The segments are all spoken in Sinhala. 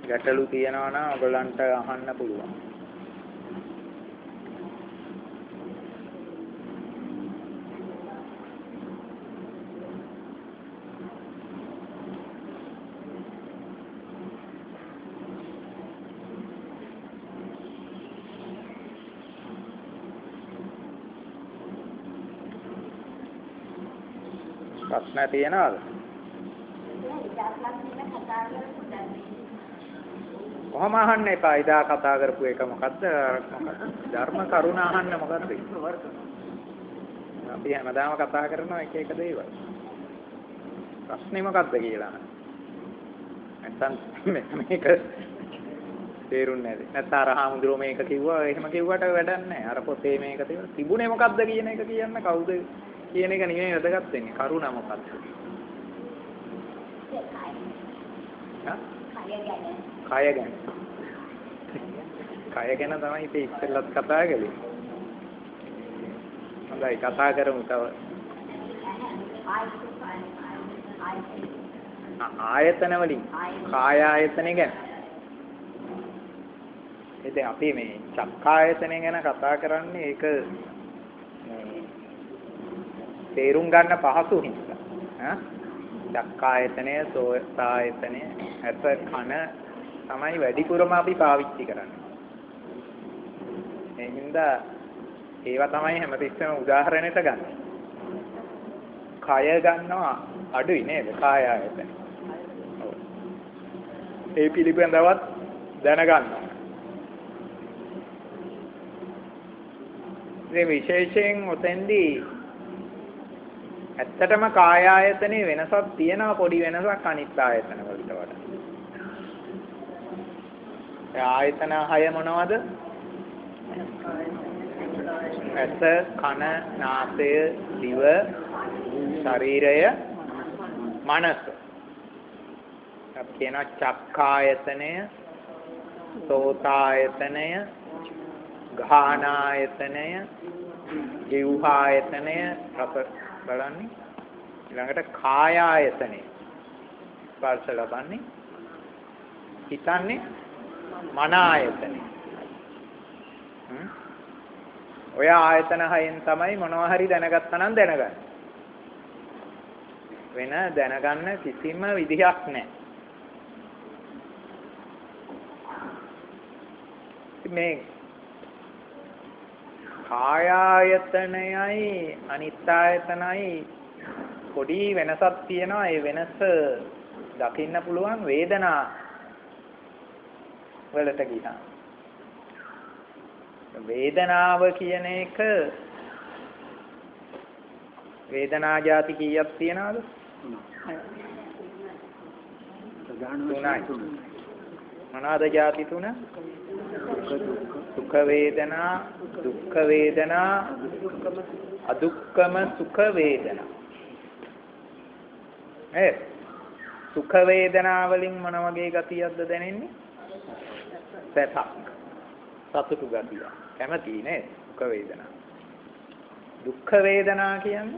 ගැටලු තියෙනවා නම් ඔයගලන්ට අහන්න පුළුවන්. ප්‍රශ්න තියෙනවද? කොහොම අහන්න එපා. ඉදා කතා කරපු එක මොකද්ද? ධර්ම කරුණ අහන්න මොකද්ද? අපි හැමදාම කතා කරනවා එක එක දේවල්. ප්‍රශ්නේ මොකද්ද කියලා. නැත්තම් මේක තේරුන්නේ නැති. නැත්නම් අර හාමුදුරුවෝ මේක කිව්වා එහෙම කිව්වට වැඩක් නැහැ. අර පොතේ මේක තිබුණේ මොකද්ද කියන එක කියන්න කවුද කියන එක නෙමෙයි වැදගත් වෙන්නේ. කරුණ මොකද්ද? කය ගැන. කය ගැන තමයි ඉතින් ඉස්සෙල්ලත් කතා කළේ. හොඳයි කතා කරමු තව. ආයතන වලින් කාය ආයතනය ගැන. ඉතින් අපි මේ චක්කායතනය ගැන කතා කරන්නේ ඒක තේරුම් ගන්න පහසු හින්දා. චක්කායතනය, සෝතායතනය, ඇස කන තමයි වැඩිපුරම අපි පාවිච්චි කරන්නේ. ඒ හින්දා ඒවා තමයි හැමතිස්සෙම උදාහරණයට ගන්න. කය ගන්නවා අඩුයි නේද? කාය ආයතන. ඔව්. ඒ පිළිබඳවත් දැනගන්න. මේ විශේෂයෙන් ඔතෙන්දී ඇත්තටම කාය ආයතනේ වෙනසක් තියෙනවා, පොඩි වෙනසක් අනිත් ආයතන වලට වඩා. ඒ ආයතන 6 මොනවද? ඇස, කන, නාසය, දිව, ශරීරය, මනස. අපි කියන චක්කායතනය, සෝතායතනය, ගාහනායතනය, ජීවහායතනය, රස බලන්නේ. ඊළඟට කාය ආයතනය. ස්පර්ශ ලබන්නේ. හිතන්නේ මන ආයතනය. ඔය ආයතන හයෙන් තමයි මොනවා හරි දැනගත්තා නම් දැනගන්න. වෙන දැනගන්න කිසිම විදිහක් නැහැ. මේ කාය ආයතනයයි අනිත් ආයතනයි පොඩි වෙනසක් තියෙනවා. ඒ වෙනස දකින්න පුළුවන් වේදනා වලට ගියා. වේදනාව කියන එක වේදනා ಜಾති කීයක් තියනවද? 3යි. මොනවාද ಜಾති 3? සුඛ වේදනා, දුක්ඛ වේදනා, අදුක්ඛම සුඛ වේදනා. සුඛ වේදනා වලින් මොන වගේ ගතියක්ද දැනෙන්නේ? සැපක්. සතුටු ගතිය. කැමති නේද? සුඛ වේදනා. දුක්ඛ වේදනා කියන්නේ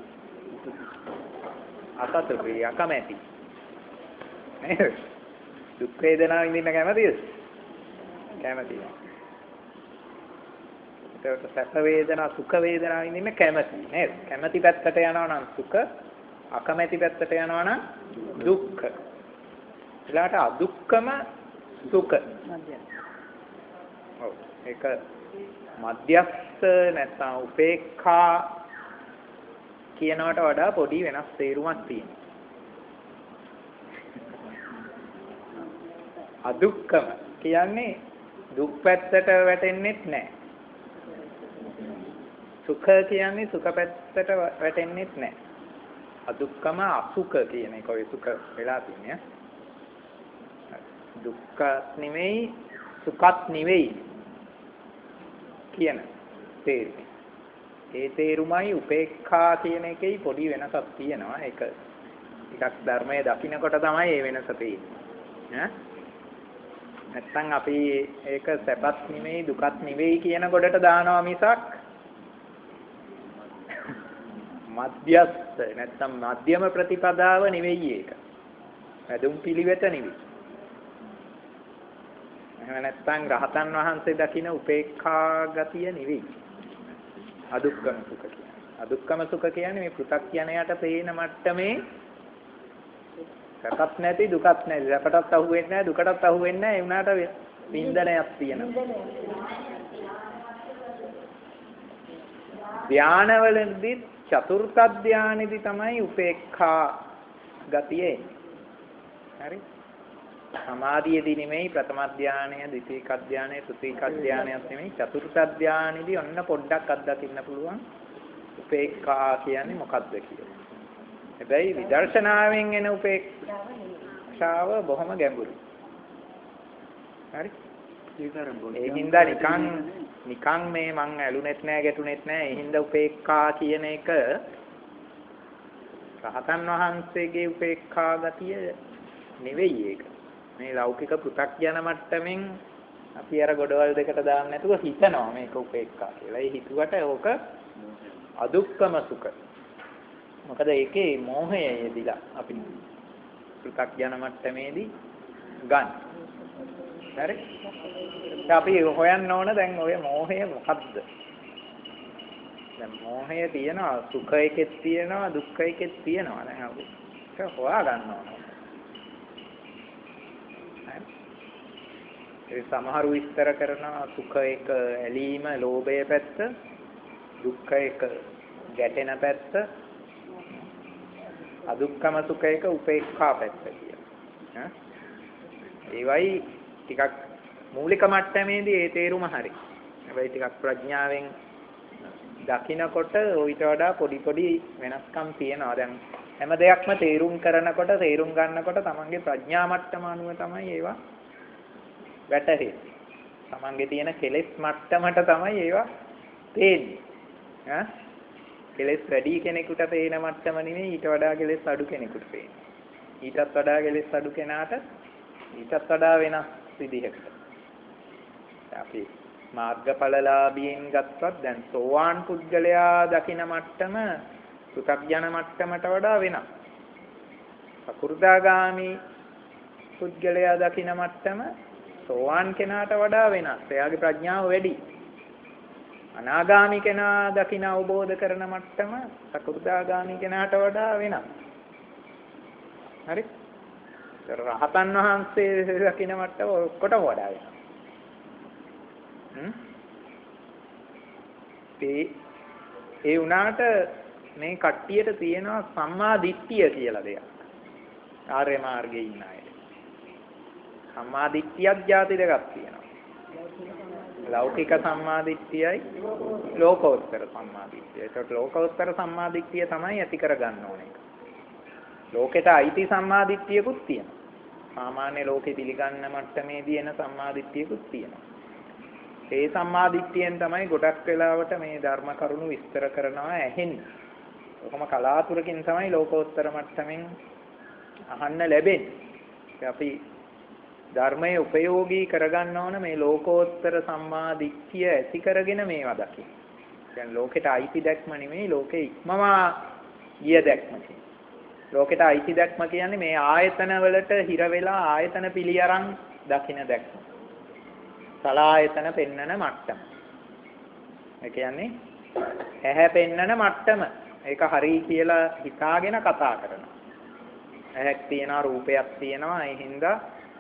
අසතුටුයි, අකමැති. නේද? දුක් වේදනා විඳින්න කැමතිද? කැමති නෑ. ඒකට සැප වේදනා, සුඛ වේදනා විඳින්න කැමති නේද? කැමති පැත්තට යනවා නම් සුඛ, අකමැති පැත්තට යනවා නම් දුක්ඛ. ඊළඟට අදුක්ඛම සුඛ. ඔව්. ඒක මධ්‍යස්ථ නැත්නම් උපේක්ඛා කියනවට වඩා පොඩි වෙනස් තේරුමක් තියෙනවා. අදුක්ඛම කියන්නේ දුක් පැත්තට වැටෙන්නෙත් නැහැ. සුඛ කියන්නේ සුඛ පැත්තට වැටෙන්නෙත් නැහැ. අදුක්ඛම අසුඛ කියන එක ඔය සුඛ වෙලා තින්නේ. දුක්ඛ නෙමෙයි සුඛත් නෙවෙයි කියන තේරුම. ඒ තේරුමයි උපේක්ඛා කියන එකේ පොඩි වෙනසක් තියෙනවා. ඒක ටිකක් ධර්මයේ දකින්නකොට තමයි මේ වෙනස තේරෙන්නේ. නැත්තම් අපි ඒක සැපත් නෙමෙයි දුකත් නෙවෙයි කියන කොටට දානවා මිසක් මධ්‍යස්ථ නැත්තම් මධ්‍යම ප්‍රතිපදාව නෙවෙයි ඒක. වැදුම් පිළිවෙත නෙවෙයි. එහෙම නැත්නම් රහතන් වහන්සේ දකින උපේක්ඛා ගතිය නෙවෙයි. අදුක්කම සුඛ කියන්නේ. අදුක්කම සුඛ කියන්නේ මේ පෘථග්ජනයට පේන මට්ටමේ සැපත් නැති දුකත් නැති. සැපටත් අහු වෙන්නේ නැහැ දුකටත් අහු වෙන්නේ නැහැ. ඒ උනාට වින්දනයක් තියෙනවා. ධානවලදී චතුර්ථ ධානයේදී තමයි උපේක්ඛා ගතිය එන්නේ. හරි? සමාධියේදී නෙමෙයි ප්‍රථම ධානය, ද්විතීක ධානය, තෘතීක ධානයත් නෙමෙයි චතුර්ථ ධානයේදී ඔන්න පොඩ්ඩක් අත්දකින්න පුළුවන් උපේක්ඛා කියන්නේ මොකක්ද කියලා. හැබැයි විදර්ශනාවෙන් එන උපේක්ෂාව බොහොම ගැඹුරුයි. හරි? ඒ හින්දා නිකන් මේ මං ඇලුනෙත් නෑ ගැටුනෙත් නෑ. ඒ හින්දා උපේක්ඛා කියන එක රහතන් වහන්සේගේ උපේක්ඛා ගතිය නෙවෙයි ඒක. මේ ලෞකික පෘථග්ජන මට්ටමින් අපි අර ගොඩවල් දෙකට දාන්න නැතුව හිතනවා මේක උපේක්ඛා කියලා. ඒ හිතුවට ඕක අදුක්කම සුඛ. මොකද ඒකේ මෝහය යෙදිලා අපි පෘථග්ජන මට්ටමේදී ගන්න. හරි? අපි හොයන්න ඕන දැන් ඔය මෝහය මොකද්ද? දැන් මෝහය තියෙනවා සුඛයකෙත් තියෙනවා දුක්ඛයකෙත් තියෙනවා. දැන් අපි ඒක හොයා ගන්න ඕන. ඒ සමහරු විස්තර කරනවා සුඛ එක ඇලීම ලෝභය පැත්ත, දුක්ඛ එක ගැටෙන පැත්ත, අදුක්ඛම සුඛ එක උපේක්ඛා පැත්ත කියලා. ඒවයි ටිකක් මූලික මට්ටමේදී ඒ තේරුම හරි. හැබැයි ටිකක් ප්‍රඥාවෙන් දකින්නකොට ඊට වඩා පොඩි වෙනස්කම් තියෙනවා. දැන් හැම දෙයක්ම තේරුම් කරනකොට තේරුම් ගන්නකොට තමන්ගේ ප්‍රඥා මට්ටම අනුව තමයි ඒවා වැටහෙන්නේ. තමන්ගේ තියෙන කෙලෙස් මට්ටමට තමයි ඒවා පේන්නේ. කෙලෙස් වැඩි කෙනෙකුට පේන මට්ටම නෙමෙයි ඊට වඩා කෙලෙස් අඩු කෙනෙකුට පේන්නේ. ඊටත් වඩා කෙලෙස් අඩු කෙනාට ඊටත් වඩා වෙනස් විදිහකට. අපි මාර්ගඵලලාභීන් ගත්තත් දැන් සෝවාන් පුද්ගලයා දකින මට්ටම සුඛඥාන මට්ටමට වඩා වෙනස්. සකෘදාගාමි පුද්ගලයා දකින මට්ටම සෝවාන් කෙනාට වඩා වෙනස්. එයාගේ ප්‍රඥාව වැඩි. අනාගාමි කෙනා දකින අවබෝධ කරන මට්ටම සකෘදාගාමි කෙනාට වඩා වෙනස්. හරි? රහතන් වහන්සේ දකින මට්ටම ඔක්කොටම වඩා වෙනස්. ඒ උනාට මේ කට්ටියට තියෙනවා සම්මා දිට්ඨිය කියලා දෙයක්. ආර්ය මාර්ගයේ ඉන්න අය. සම්මා දිට්ඨියක් ಜಾති දෙකක් තියෙනවා. ලෞකික සම්මා දිට්ඨියයි ලෝකෝත්තර සම්මා දිට්ඨිය. ඒකට ලෝකෝත්තර සම්මා දිට්ඨිය තමයි ඇති කරගන්න ඕනේ. ලෝකෙට අයිති සම්මා දිට්ඨියකුත් තියෙනවා. සාමාන්‍ය ලෝකෙ පිළිගන්න මට්ටමේදී එන සම්මා දිට්ඨියකුත් තියෙනවා. ඒ සම්මා දිට්ඨියෙන් තමයි ගොඩක් වෙලාවට මේ ධර්ම කරුණු විස්තර කරනවා ඇහෙන්නේ. ඔකම කලාතුරකින් තමයි ලෝකෝත්තර මට්ටමින් අහන්න ලැබෙන්නේ. අපි ධර්මයේ උපයෝගී කරගන්න ඕන මේ ලෝකෝත්තර සම්මා දිට්ඨිය ඇති කරගෙන මේවා දකින්න. දැන් ලෝකෙට අයිති දැක්ම නෙමෙයි ලෝකෙ ඉක්මවා ගිය දැක්ම. ලෝකෙට අයිති දැක්ම කියන්නේ මේ ආයතන වලට හිර වෙලා ආයතන පිළි අරන් දකින්න දැක්ම. සලායතන පෙන්නන මට්ටම. ඒ කියන්නේ ඇහැ පෙන්නන මට්ටම. ඒක හරි කියලා හිතාගෙන කතා කරනවා. ඇහැක් තියෙනවා රූපයක් තියෙනවා ඒ හින්දා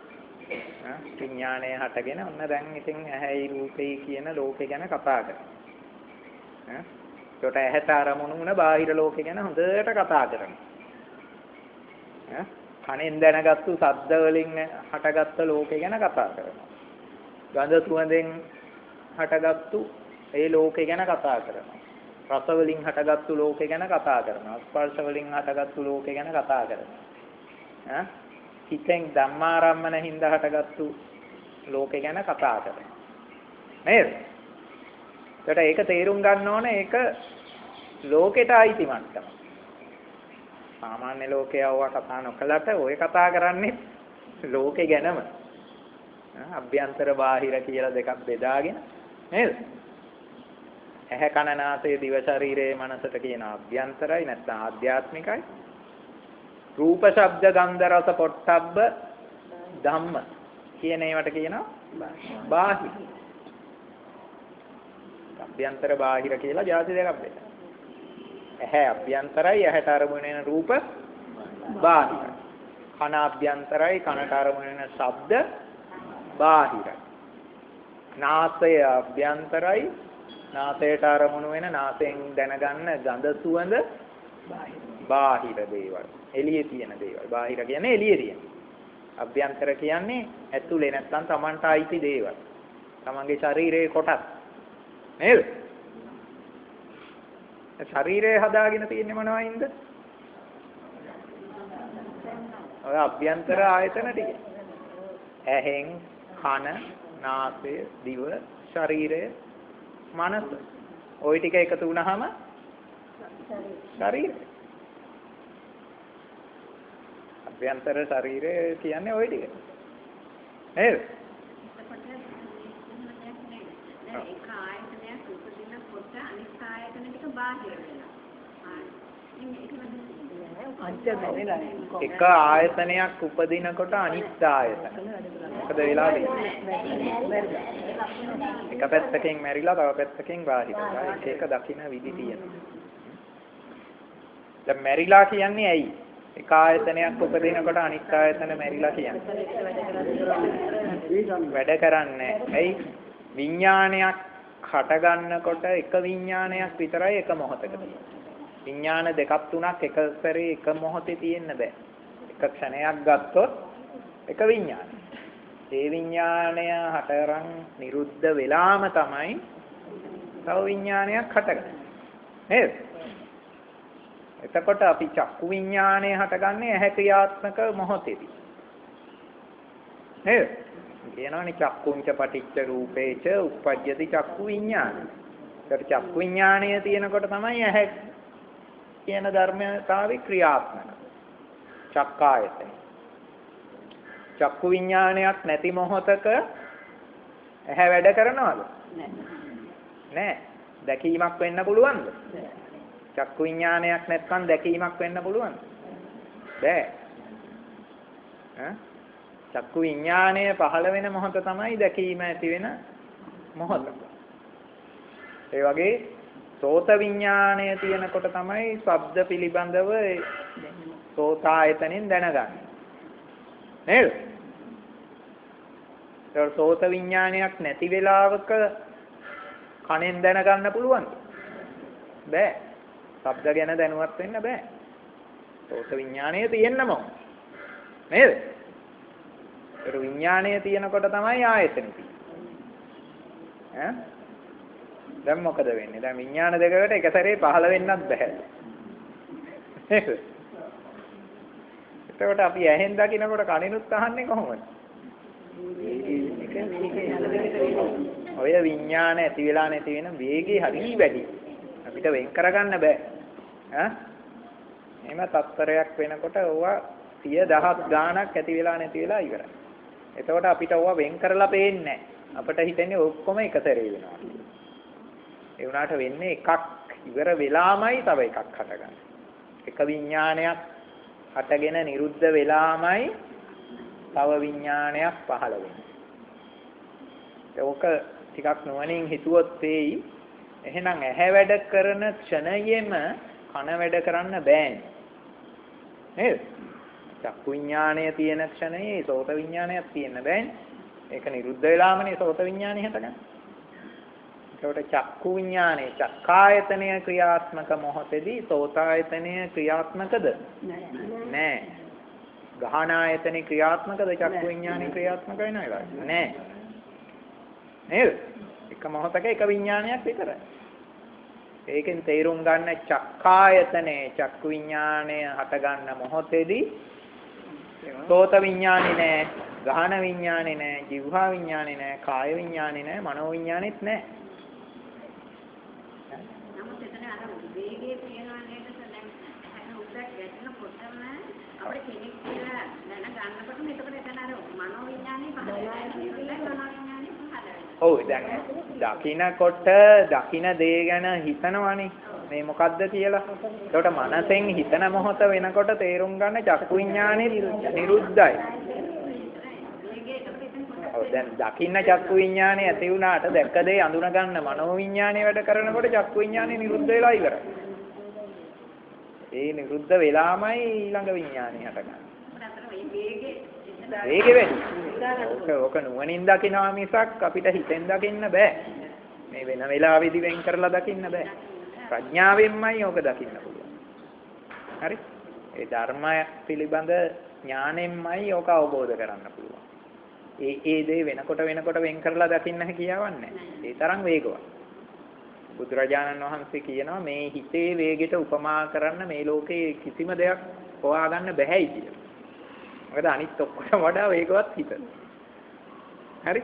විඥාණය හටගෙන ඔන්න දැන් ඉතින් ඇහැයි රූපේ කියන ලෝකේ ගැන කතා කරනවා. ඒකට ඇහැට අරමුණු වුණ බාහිර ලෝකේ ගැන හොඳට කතා කරනවා. කනෙන් දැනගත්තු ශබ්ද වලින් හටගත්ත ලෝකේ ගැන කතා කරනවා. ගඳ සුවඳෙන් හටගත්තු ඒ ලෝකේ ගැන කතා කරනවා. රස වලින් හටගත්තු ලෝකේ ගැන කතා කරනවා. ස්පර්ශ වලින් හටගත්තු ලෝකේ ගැන කතා කරනවා. හිතෙන් ධම්මාරම්මන හින්දා හටගත්තු ලෝකේ ගැන කතා කරනවා. නේද? ඒකට ඒක තේරුම් ගන්න ඕනේ ඒක ලෝකෙට අයිති මට්ටම. සාමාන්‍ය ලෝකයව කතා නොකලට ඔය කතා කරන්නේ ලෝකේ ගැනම. අභ්‍යන්තර බාහිර කියලා දෙකක් බෙදාගෙන නේද? ඇහැ කන නාසය දිව ශරීරයේ මනසට කියන අභ්‍යන්තරයි නැත්නම් ආධ්‍යාත්මිකයි. රූප ශබ්ද ගන්ධ රස පොට්ටබ්බ ධම්ම කියන ඒවට කියනවා බාහිර. අභ්‍යන්තර බාහිර කියලා જાති දෙකක් වෙනවා. ඇහැ අභ්‍යන්තරයි ඇහැට අරමුණ වෙන රූප බාහිරයි. කන අභ්‍යන්තරයි කනට අරමුණ වෙන ශබ්ද බාහිරයි. නාසය අභ්‍යන්තරයි නාසයට අරමුණු වෙන නාසයෙන් දැනගන්න ගඳ සුවඳ බාහිර දේවල්. එළියේ තියෙන දේවල්. බාහිර කියන්නේ එළියේ තියෙන. අභ්‍යන්තර කියන්නේ ඇතුලේ නැත්තම් Tamanට අයිති දේවල්. Tamanගේ ශරීරයේ කොටස්. නේද? ශරීරය හදාගෙන තියෙන්නේ මොනවයින්ද? ඔය අභ්‍යන්තර ආයතන ටික. ඇහෙන්, කන, නාසය, දිව, ශරීරය, මනස. ওই ටික එකතු වුණාම ශරීරය. අභ්‍යන්තර ශරීරය කියන්නේ ওই ටික. නේද? ඒක ආයතනයක් උපදිනකොට අනිත් ආයතන ටික බාහිර වෙනවා. එක ආයතනයක් උපදිනකොට අනිත් ආයතන. මොකද වෙලා තියෙන්නේ? එක පැත්තකින් මැරිලා තව පැත්තකින් බාහිරයි. ඒක දකින්න විදි තියෙනවා. දැන් මැරිලා කියන්නේ ඇයි? එක ආයතනයක් උපදිනකොට අනිත් ආයතන මැරිලා කියන්නේ. වැඩ කරන්නේ ඇයි? විඥානයක් හටගන්නකොට එක විඥානයක් විතරයි එක මොහොතක තියෙන්නේ. විඥාන දෙකක් තුනක් එක සැරේ එක මොහොතේ තියෙන්න බෑ. එක ක්ෂණයක් ගත්තොත් එක විඥානය. ඒ විඥානය හතරන් නිරුද්ධ වෙලාම තමයි තව විඥානයක් හටගන්නේ. නේද? එතකොට අපි චක්කු විඥානය හටගන්නේ ඇහැ ක්‍රියාත්මක මොහොතේදී. නේද? කියනවනේ චක්කුංච පටිච්ච රූපේච උප්පජ්ජති චක්කු විඥාන. ඒකට චක්කු විඥානය තියෙනකොට තමයි ඇහැ කියන ධර්මතාවේ ක්‍රියාත්මක. චක්කායතන. චක්කු විඥානයක් නැති මොහොතක ඇහැ වැඩ කරනවද? නෑ. දැකීමක් වෙන්න පුළුවන්ද? චක්කු විඥානයක් නැත්නම් දැකීමක් වෙන්න පුළුවන්ද? බෑ. චක්කු විඥානය පහළ වෙන මොහොත තමයි දැකීම ඇති වෙන මොහොත. ඒ වගේ සෝත විඥානය තියෙනකොට තමයි ශබ්ද පිළිබඳව සෝතායතනෙන් දැනගන්නේ. නේද? ඒක සෝත විඥානයක් නැති වෙලාවක කනෙන් දැනගන්න පුළුවන්ද? බෑ. ශබ්ද ගැන දැනුවත් වෙන්න බෑ. සෝත විඥානය තියෙන්නම ඕන. නේද? ඒක විඥානය තියෙනකොට තමයි ආයතන තියෙන්නේ. දැන් මොකද වෙන්නේ? දැන් විඥාන දෙකකට එක සැරේ පහළ වෙන්නත් බෑ. නේද? එතකොට අපි ඇහෙන් දකින්නකොට කනිනුත් අහන්නේ කොහොමද? ඔය විඥාන ඇති වෙලා නැති වෙන වේගය හරි වැඩි. අපිට වෙන් කරගන්න බෑ. එහෙම තත්පරයක් වෙනකොට ඕවා 100,000 ගාණක් ඇති වෙලා නැති වෙලා ඉවරයි. එතකොට අපිට ඕවා වෙන් කරලා පේන්නේ නැහැ. අපිට හිතෙන්නේ ඔක්කොම එක සැරේ වෙනවා. ඒ වුණාට වෙන්නේ එකක් ඉවර වෙලාමයි තව එකක් හටගන්නේ. එක විඥානයක් හටගෙන නිරුද්ධ වෙලාමයි තව විඥානයක් පහළ වෙන්නේ. ඒක ටිකක් නුවණින් හිතුවොත් තේයි. එහෙනම් ඇහැ වැඩ කරන ක්ෂණයෙම කන වැඩ කරන්න බෑනේ. නේද? චක්කු විඥානය තියෙන ක්ෂණයේ සෝත විඥානයක් තියෙන්න බෑනේ. ඒක නිරුද්ධ වෙලාමනේ සෝත විඥානය හටගන්නේ. ඒකට චක්කු විඥානේ චක්කායතනය ක්‍රියාත්මක මොහොතේදී සෝතායතනය ක්‍රියාත්මකද? නෑ. ගහනායතනේ ක්‍රියාත්මකද චක්කු විඥානේ ක්‍රියාත්මක වෙනවා නෑ. නේද? එක මොහොතක එක විඥානයක් විතරයි. ඒකෙන් තේරුම් ගන්න චක්කායතනේ චක්කු විඥානය හට ගන්න මොහොතේදී සෝත විඥානේ නෑ, ගහන විඥානේ නෑ, જીවහා විඥානේ නෑ, කාය විඥානේ නෑ, මනෝ විඥානෙත් නෑ. වේගයේ තියෙනවා නේද? දැන් අර උඩට වැටෙනකොටම අපේ කෙනෙක් කියලා දැනගන්නකොටම එතකොට එතන අර මනෝ විඥානේ පහළ වෙනවා. ඔව් දැන් දකින්නකොට දකින්න දේ ගැන හිතනවනේ මේ මොකද්ද කියලා. ඒකට මනසෙන් හිතන මොහොත වෙනකොට තේරුම් ගන්න චක්කු විඥානේ නිරුද්ධයි. ඔව් දැන් දකින්න චක්කු විඥානේ ඇති වුණාට දැක්ක දේ අඳුන ගන්න මනෝ විඥානේ වැඩ කරනකොට චක්කු විඥානේ නිරුද්ධ වෙලා ඉවරයි. ඒ නිරුද්ධ වෙලාමයි ඊළඟ විඥානේ හටගන්නේ. වේගෙ වැඩි. ඕක නුවණින් දකිනවා මිසක් අපිට හිතෙන් දකින්න බෑ. මේ වෙන වෙලාවෙදි වෙන් කරලා දකින්න බෑ. ප්‍රඥාවෙන්මයි ඕක දකින්න පුළුවන්. හරි? ඒ ධර්මය පිළිබඳ ඥාණයෙන්මයි ඕක අවබෝධ කරන්න පුළුවන්. ඒ දේ වෙනකොට වෙන් කරලා දකින්න හැකියාවක් නැහැ. ඒ තරම් වේගවත්. බුදුරජාණන් වහන්සේ කියනවා මේ හිතේ වේගයට උපමා කරන්න මේ ලෝකේ කිසිම දෙයක් හොයාගන්න බැහැයි කියලා. මොකද අනිත් ඔක්කොටම වඩා වේගවත් හිත. හරි?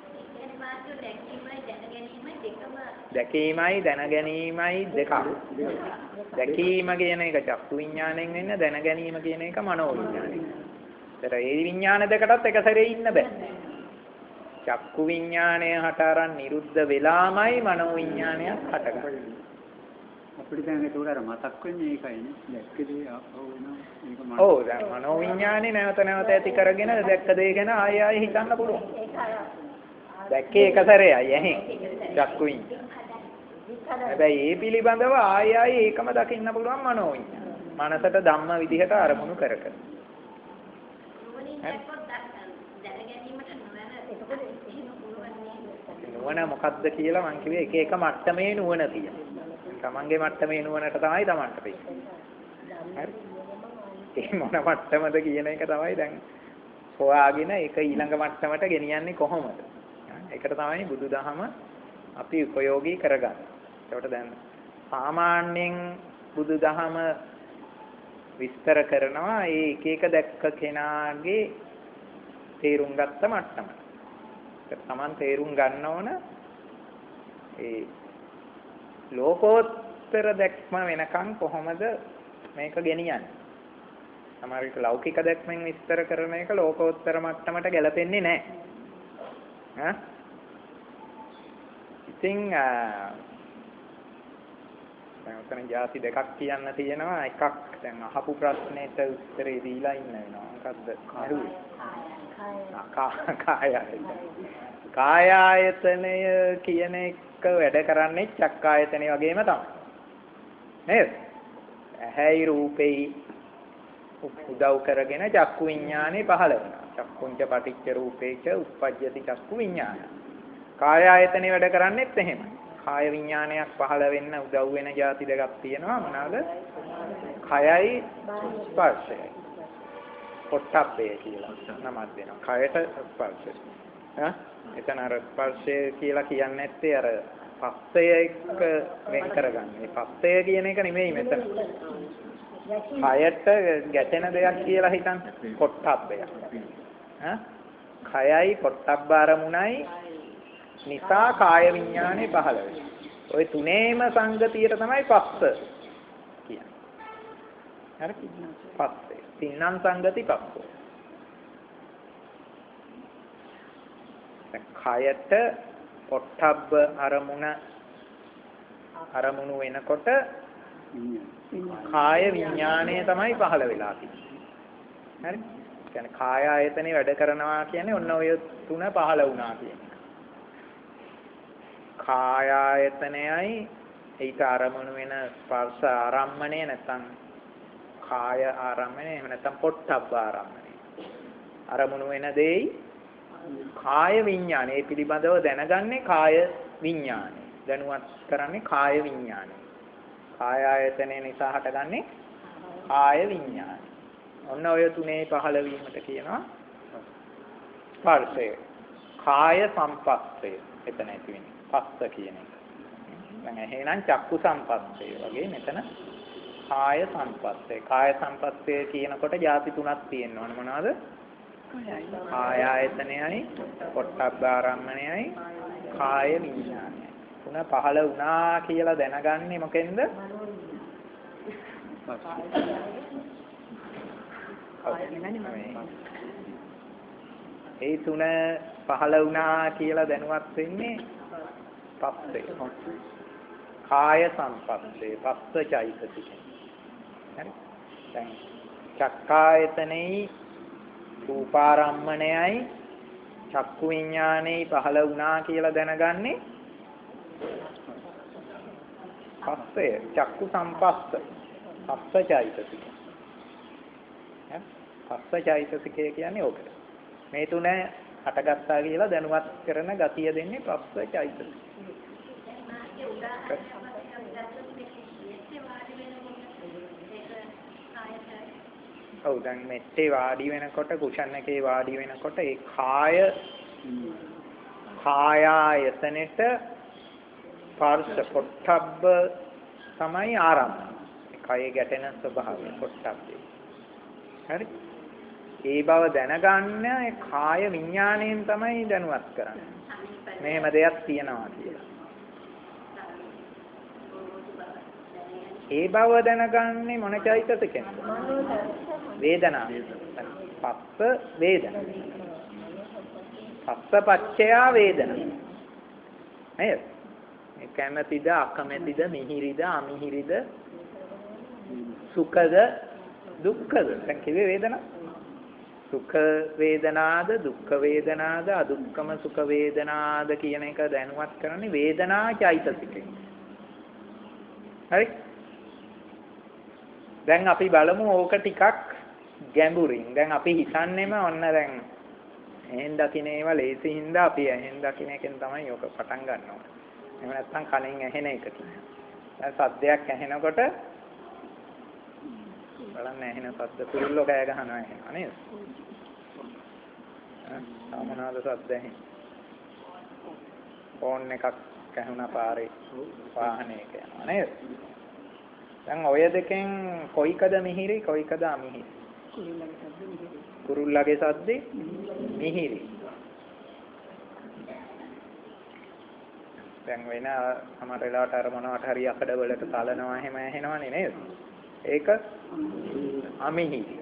දැකීමයි දැනගැනීමයි දෙකක්. දැකීම කියන එක චක්කු විඥාණයෙන් වෙන්න, දැනගැනීම කියන එක මනෝ විඥාණයෙන්. ඒතර ඒ විඥාන දෙකටත් එක සැරේ ඉන්න බෑ. චක්කු විඥාණය හට අරන් නිරුද්ධ වෙලාමයි මනෝ විඥානයක් හටගන්නේ. අපිට දැන් ඒක උඩ මතක් වෙන්නේ ඒකයිනේ. දැක්කදී ආපහු වෙනවා. මේක මනෝ. ඔව් දැන් මනෝ විඥානේ නැවත නැවත ඇති කරගෙන දැක්ක දේ ගැන ආයෙ ආයෙ හිතන්න පුළුවන්. දැක්කේ එක සැරේයි ඇහෙන් චක්කු විඥාන. හැබැයි ඒ පිළිබඳව ආයෙ ආයෙ ඒකම දකින්න පුළුවන් මනෝ විඥාන. මනසට ධම්ම විදිහට අරමුණු කර කර. නුවණ මොකක්ද කියලා මං කිව්වේ එක එක මට්ටමේ නුවණ තියෙනවා. තමන්ගේ මට්ටමේ නුවණට තමයි තමන්ට පෙන්නේ. හරි? ඒ මොන මට්ටමද කියන එක තමයි දැන් හොයාගෙන ඒක ඊළඟ මට්ටමට ගෙනියන්නේ කොහොමද? ඒකට තමයි බුදුදහම අපි උපයෝගී කරගන්නේ. ඒකට දැන් සාමාන්‍යයෙන් බුදුදහම විස්තර කරනවා ඒ එක එක දැක්ක කෙනාගේ තේරුම් ගත්ත මට්ටම. ඒක තමන් තේරුම් ගන්න ඕන ඒ ලෝකෝත්තර දැක්ම වෙනකන් කොහොමද මේක ගෙනියන්නේ? සමහර විට ලෞකික දැක්මෙන් විස්තර කරන එක ලෝකෝත්තර මට්ටමට ගැලපෙන්නේ නැහැ. ඈ? ඉතින් දැන් උතන ಜಾති දෙකක් කියන්න තියෙනවා. එකක් දැන් අහපු ප්‍රශ්නෙට උත්තරේ දීලා ඉන්න වෙනවා. මොකද්ද? කාය ආයතනය කියන එක වැඩ කරන්නේ චක්කායතනෙ වගේම තමයි. නේද? ඇහැයි රූපෙයි උදව් කරගෙන චක්කු විඥානේ පහළ වෙනවා. චක්කුංච පටිච්ච රූපේච උප්පජ්ජති චක්කු විඥාන. කාය ආයතනෙ වැඩ කරන්නේත් එහෙමයි. කාය විඥානයක් පහළ වෙන්න උදව් වෙන ಜಾති දෙකක් තියෙනවා. මොනවාද? කයයි ස්පර්ශයයි. පොට්ටබ්බේ කියලා නමක් දෙනවා. කයට ස්පර්ශය. එතන අර ස්පර්ශය කියලා කියන්නේ නැත්තේ අර පස්සය එක්ක වෙන් කරගන්න. මේ පස්සය කියන එක නෙමෙයි මෙතන. කයට ගැටෙන දෙයක් කියලා හිතන්න. පොට්ටබ්බය. කයයි පොට්ටබ්බ අරමුණයි නිසා කාය විඥානේ පහළ වෙනවා. ওই තුනේම සංගතියට තමයි පස්ස කියන්නේ. හරි? පස්සේ. තින්නම් සංගති පස්සෝ. කයට පොට්ටබ්බ අරමුණු වෙනකොට කාය විඥාණය තමයි පහළ වෙලා තියෙන්නේ. හරි? කියන්නේ කාය ආයතනේ වැඩ කරනවා කියන්නේ ඔන්න ඔය තුන පහළ වුණා කියන්නේ. කාය ආයතනයයි ඒක ආරමුණු වෙන ස්පර්ශ ආරම්මණය නැත්නම් කාය ආරම්මණය එහෙම නැත්නම් පොට්ටබ්බ ආරම්මණය. ආරමුණු වෙන දෙයි කාය විඥානය පිළිබඳව දැනගන්නේ කාය විඥානය. දැනුවත් කරන්නේ කාය විඥානය. කාය ආයතනය නිසා හටගන්නේ කාය විඥානය. ඔන්න ඔය තුනේ පහළ වීමට කියනවා ස්පර්ශය. කාය සම්පස්සය. එතන ඇති වෙන්නේ. පස්ස කියන එක. දැන් එහෙනම් චක්කු සම්පස්සය වගේ මෙතන කාය සම්පස්සය. කාය සම්පස්සය කියනකොට ಜಾති තුනක් තියෙනවා. මොනවද? කාය ආයතනයයි, පොට්ටබ්බ ආරම්මණයයි, කාය විඥානයයි. තුන පහළ වුණා කියලා දැනගන්නේ මොකෙන්ද? ඒ තුන පහළ වුණා කියලා දැනුවත් වෙන්නේ පස්සේ. කාය සම්පස්සේ පස්ස චෛතසිකේ. හරි? දැන් චක්කායතනෙයි රූපාරම්මණයයි චක්කු විඥානේ පහළ වුණා කියලා දැනගන්නේ පස්සේ චක්කු සම්පස්ස පස්සචෛතසිකය. පස්සචෛතසිකය කියන්නේ ඕකට. මේ තුන හටගත්තා කියලා දැනුවත් කරන ගතිය දෙන්නේ පස්සචෛතසිකය. ඔව් දැන් මෙත්තේ වාඩි වෙනකොට කුෂන් එකේ වාඩි වෙනකොට ඒ කායායතනෙට ස්පර්ශ පොට්ටබ්බ තමයි ආරම්භය. කයේ ගැටෙන ස්වභාවය පොට්ටබ්බේ. හරි? ඒ බව දැනගන්න ඒ කාය විඥාණයෙන් තමයි දැනුවත් කරන්නේ. මෙහෙම දෙයක් තියෙනවා කියලා. ඒ බව දැනගන්නේ මොන චෛතසිකෙන්ද? වේදනාව. පස්ස වේදනා. පස්සපච්චයා වේදනා. නේද? මේ කැමැතිද අකමැතිද මිහිරිද අමිහිරිද සුඛද දුක්ඛද? දැන් කිව්වේ වේදනා. සුඛ වේදනාද දුක්ඛ වේදනාද අදුක්ඛම සුඛ වේදනාද කියන එක දැනුවත් කරන්නේ වේදනා චෛතසිකේ. හරි? දැන් අපි බලමු ඕක ටිකක් ගැඹුරින්. දැන් අපි හිතන්නේම ඔන්න දැන් එහෙන් දකින්න ඒවා ලේසි හින්දා අපි එහෙන් දකින්න එකෙන් තමයි ඕක පටන් ගන්න ඕනේ. එහෙම නැත්නම් කලින් ඇහෙන එකකින්. දැන් සද්දයක් ඇහෙනකොට බලන්න ඇහෙන සද්ද කුරුල්ලෝ කෑ ගහනවා ඇහෙනවා නේද? සාමනාද සද්ද ඇහෙන. ෆෝන් එකක් ඇහුණා පාරේ වාහනයක යනවා නේද? දැන් ඔය දෙකෙන් කොයිකද මිහිරි කොයිකද අමිහිරි? කුරුල්ලගේ සද්දේ මිහිරි. දැන් වෙන සමහර වෙලාවට අර මොනවට හරි අකඩ වලට තලනවා එහෙම ඇහෙනවනේ නේද? ඒක අමිහිරි.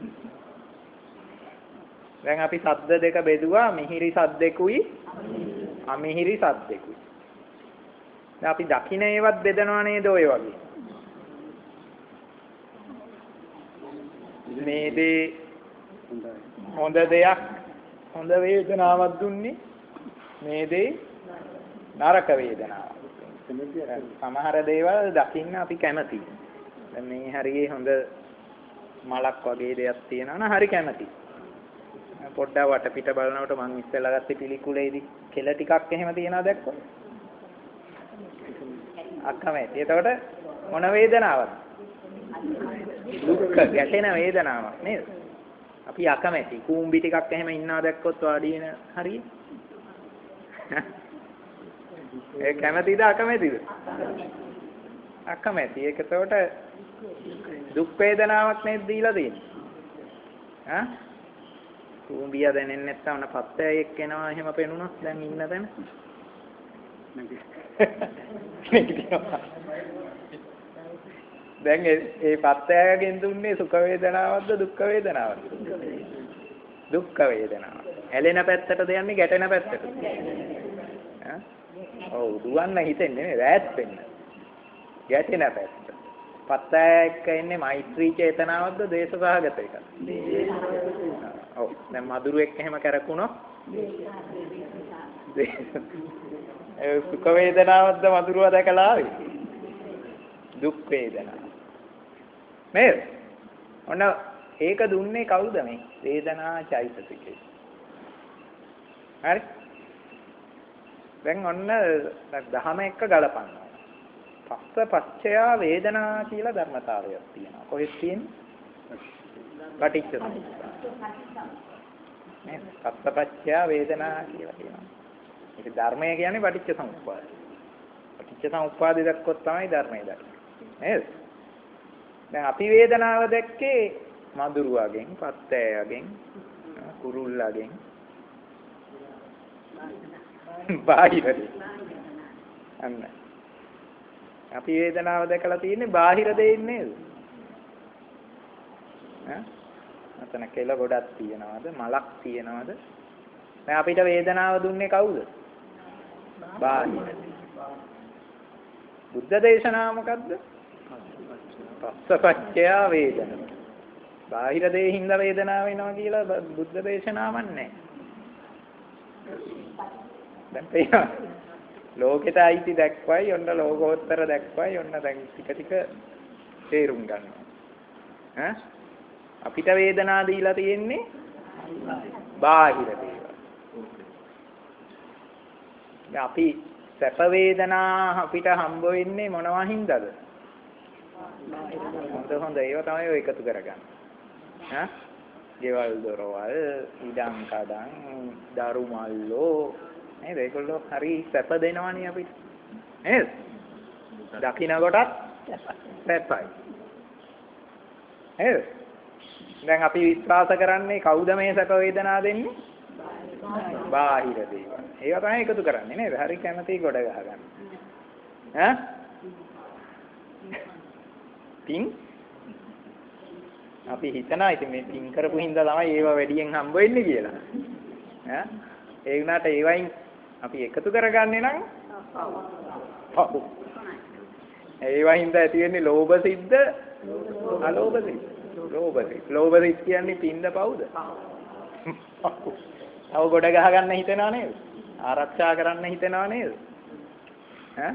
දැන් අපි ශබ්ද දෙක බෙදුවා මිහිරි සද්දෙකුයි අමිහිරි සද්දෙකුයි. දැන් අපි දකින්න ඒවත් බෙදනවා නේද ඔය වගේ? මේ දේ හොඳ දෙයක් හොඳ වේදනාවක් දුන්නේ මේ දේ නරක වේදනාවක්. සමහර දේවල් දකින්න අපි කැමතියි. දැන් මේ හරියේ හොඳ මලක් වගේ දෙයක් තියෙනවා නම් හරි කැමතියි. පොඩ්ඩක් වටපිට බලනකොට මං ඉස්සෙල්ලා ගත්තේ පිළිකුලේදී කෙල ටිකක් එහෙම තියනවා දැක්කොත්. අකමැති. එතකොට මොන වේදනාවක්ද? දුක්ඛ ගැටෙන වේදනාවක් නේද? අපි අකමැති. කූඹි ටිකක් එහෙම ඉන්නවා දැක්කොත් වාඩි වෙන හරිය. ඒ කැමැතිද අකමැතිද? අකමැති. ඒක එතකොට දුක් වේදනාවක් නේද දීලා තියෙන්නේ? ඈ? කූඹිය දැනෙන්නේ නැත්නම් ඔන්න පත්තෑයෙක් එනවා එහෙම පෙනුනොත් දැන් ඉන්න තැන. දැන් ඒ පත්තෑයගෙන් දුන්නේ සුඛ වේදනාවක්ද දුක්ඛ වේදනාවක්ද? දුක්ඛ වේදනාව. ඇලෙන පැත්තටද යන්නේ ගැටෙන පැත්තටද? ඈ? ඔව් දුවන්න හිතෙන්නේ නෙමෙයි ඈත් වෙන්න. ගැටෙන පැත්ත. පත්තෑයක ඉන්නේ මෛත්‍රී චේතනාවක්ද දේශ සහගත එකක්ද? ඔව් දැන් මధుරෙක් එහෙම කරකුණොත් ඒ සුඛ වේදනාවක්ද මధుරව දැකලා ආවේ? දුක් වේදනාව. නේද? ඔන්න ඒක දුන්නේ කවුද මේ? වේදනා චෛතසිකේ. හරි? දැන් ඔන්න දහම එක්ක ගලපන්න. පස්ස පච්චයා වේදනා කියලා ධර්මතාවයක් තියෙනවා. කොහෙද තියෙන්නේ? පටිච්ච සමුප්පාද. නේ? පස්ස පච්චයා වේදනා කියලා කියනවා. ඒක ධර්මය කියන්නේ පටිච්ච සමුප්පාද. පටිච්ච සමුප්පාදය දැක්කොත් තමයි ධර්මය දකින්නේ. නේද? දැන් අපි වේදනාව දැක්කේ මధుරුවගෙන්, පත්තෑයගෙන්, කුරුල්ලගෙන්, බාහිරයෙන්. අන්න. අපි වේදනාව දැකලා තියෙන්නේ බාහිර දෙයින් නේද? ඈ? අතන කෙල ගොඩක් තියනවාද, මලක් තියනවාද? දැන් අපිට වේදනාව දුන්නේ කවුද? බාහිර. බුද්ධ දේශනාව මොකද්ද? පස්සපච්චයා වේදනා. බාහිර දෙයින් හින්දා වේදනාව වෙනවා කියලා බුද්ධ දේශනාවක් නැහැ. දැන් තේරෙනවද? ලෝකෙට අයිති දැක්වයි ඔන්න ලෝකෝත්තර දැක්වයි ඔන්න දැන් ටික ටික තේරුම් ගන්නවා. ඈ අපිට වේදනා දීලා තියෙන්නේ බාහිර දේවල්. අපි සැප වේදනා අපිට හම්බ වෙන්නේ මොනවා හින්දාද? හොඳ ඒවා තමයි ඔය එකතු කරගන්නේ. ඈ ගෙවල් දොරවල් ඉඩම් කඩම් දරු මල්ලෝ නේද? ඒගොල්ලෝ හරි සැප දෙනවනේ අපිට. නේද? දකින්න කොටත් සැපයි. නේද? දැන් අපි විශ්වාස කරන්නේ කවුද මේ සැප වේදනා දෙන්නේ? බාහිර දේවල්. ඒවා තමයි එකතු කරන්නේ නේද? හරි කැමති ගොඩ ගහ ගන්න. ඈ? පින් අපි හිතනවා ඉතින් මේ පින් කරපු හින්දා තමයි ඒවා වැඩියෙන් හම්බ වෙන්නේ කියලා. ඈ? ඒ වුණාට ඒවයින් අපි එකතු කරගන්නේ නම් ඔව්. ඒවා හින්දා ඇති වෙන්නේ ලෝභ සිද්ද අලෝභ සිද්ද. ලෝභ සිත් කියන්නේ පින්ද පවුද? තව ගොඩ ගහ ගන්න හිතෙනව නේද? ආරක්ෂා කරන්න හිතෙනව නේද? ඈ?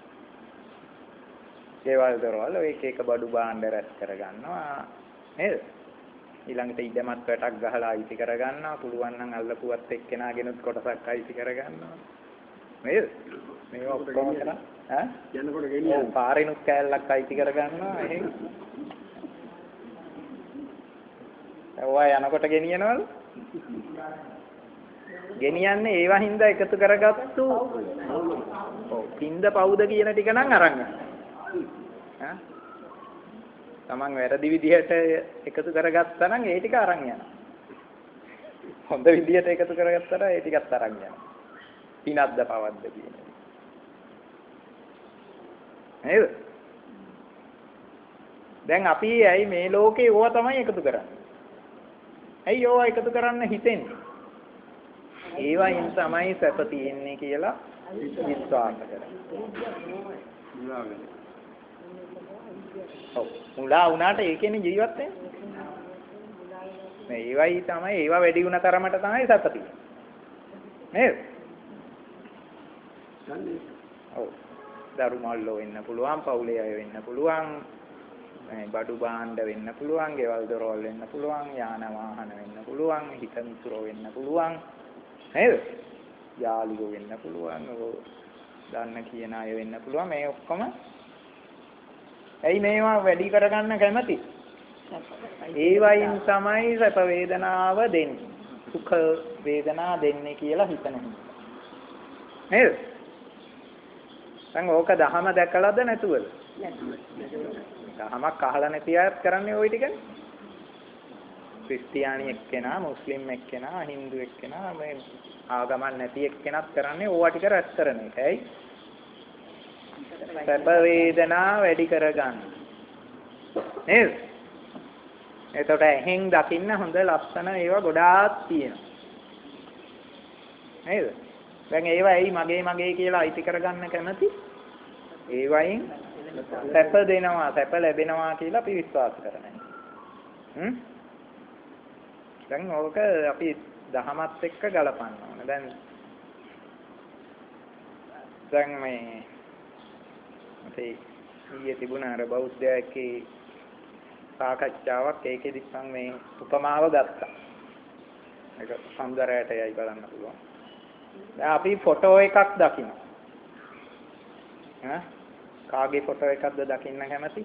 ඒවල් දරවල එක එක බඩු භාණ්ඩ රැස් කරගන්නවා නේද? ඊළඟට ඉඩමත් වැටක් ගහලා අයිති කරගන්නවා. පුළුවන් නම් අල්ලපුවත් එක්කෙනාගෙනුත් කොටසක් අයිති කරගන්නවා. නේද? මේක ඔක්කොම කරා ඈ? යනකොට ගෙනියන්න. ඔව් පාරිනුත් කෑල්ලක් අයිති කරගන්නවා. එහෙම. ඔයා යනකොට ගෙනියනවලු? ගෙනියන්නේ ඒවා හින්දා එකතු කරගත්තු ඔව් පින්ද පවුද කියන ටික නම් අරන් ගන්න. ඈ? Taman වැරදි විදිහට එකතු කරගත්තා නම් ඒ ටික අරන් යනවා. හොඳ විදිහට එකතු කරගත්තා නම් ඒ ටිකත් අරන් යනවා. පිනක්ද පවද්ද කියන. නේද? දැන් අපි ඇයි මේ ලෝකේ ඕවා තමයි එකතු කරන්නේ? ඇයි ඕවා එකතු කරන්න හිතෙන්නේ? ඒවයින් තමයි සැප තියෙන්නේ කියලා විශ්වාස කරන්නේ. ඔව් මුලා වුණාට ඒකෙනේ ජීවත් වෙන්නේ. මේ ඒවයි තමයි ඒවා වැඩි වුණ තරමට තමයි සැප තියෙන්නේ. නේද? ඔව් දරු මල්ලෝ වෙන්න පුළුවන්, පවුලේ අය වෙන්න පුළුවන්, මේ බඩු භාණ්ඩ වෙන්න පුළුවන්, ගෙවල් දොරවල් වෙන්න පුළුවන්, යාන වාහන වෙන්න පුළුවන්, හිත මිතුරෝ වෙන්න පුළුවන්. නේද? යාළුවෝ වෙන්න පුළුවන්, දන්න කියන අය වෙන්න පුළුවන්. මේ ඔක්කොම ඇයි මේවා වැඩි කරගන්න කැමති? ඒවයින් තමයි සැප වේදනාව දෙන්නේ. සුඛ වේදනා දෙන්නේ කියලා හිතනවා. නේද? දැන් ඕක දහම දැකලාද නැතුවද? දහමක් අහලා නැති අයත් කරන්නේ ওই ටිකනේ. ක්‍රිස්තියානි එක්කෙනා, මුස්ලිම් එක්කෙනා, හින්දු එක්කෙනා, මේ ආගමක් නැති එක්කෙනාත් කරන්නේ ඕවා ටික රැස් කරන එක. ඇයි? සැප වේදනා වැඩි කරගන්න. නේද? එතකොට එහෙන් දකින්න හොඳ ලස්සන ඒවා ගොඩාක් තියෙනවා. නේද? දැන් ඒවා ඇයි මගේ කියලා අයිති කරගන්න කැමති? ඒවයින් සැප දෙනවා, සැප ලැබෙනවා කියලා අපි විශ්වාස කරනවා. දැන් ඕක අපි දහමත් එක්ක ගලපන්න ඕන. දැන් මේ අපේ ඊයේ තිබුණ අර බෞද්ධයෙක්ගේ සාකච්ඡාවක් ඒකෙදි මම මේ උපමාව ගත්තා. ඒක සම්දරයටයි බලන්න පුළුවන්. දැන් අපි ෆොටෝ එකක් දකින්න. ඈ කාගේ ෆොටෝ එකක්ද දකින්න කැමති?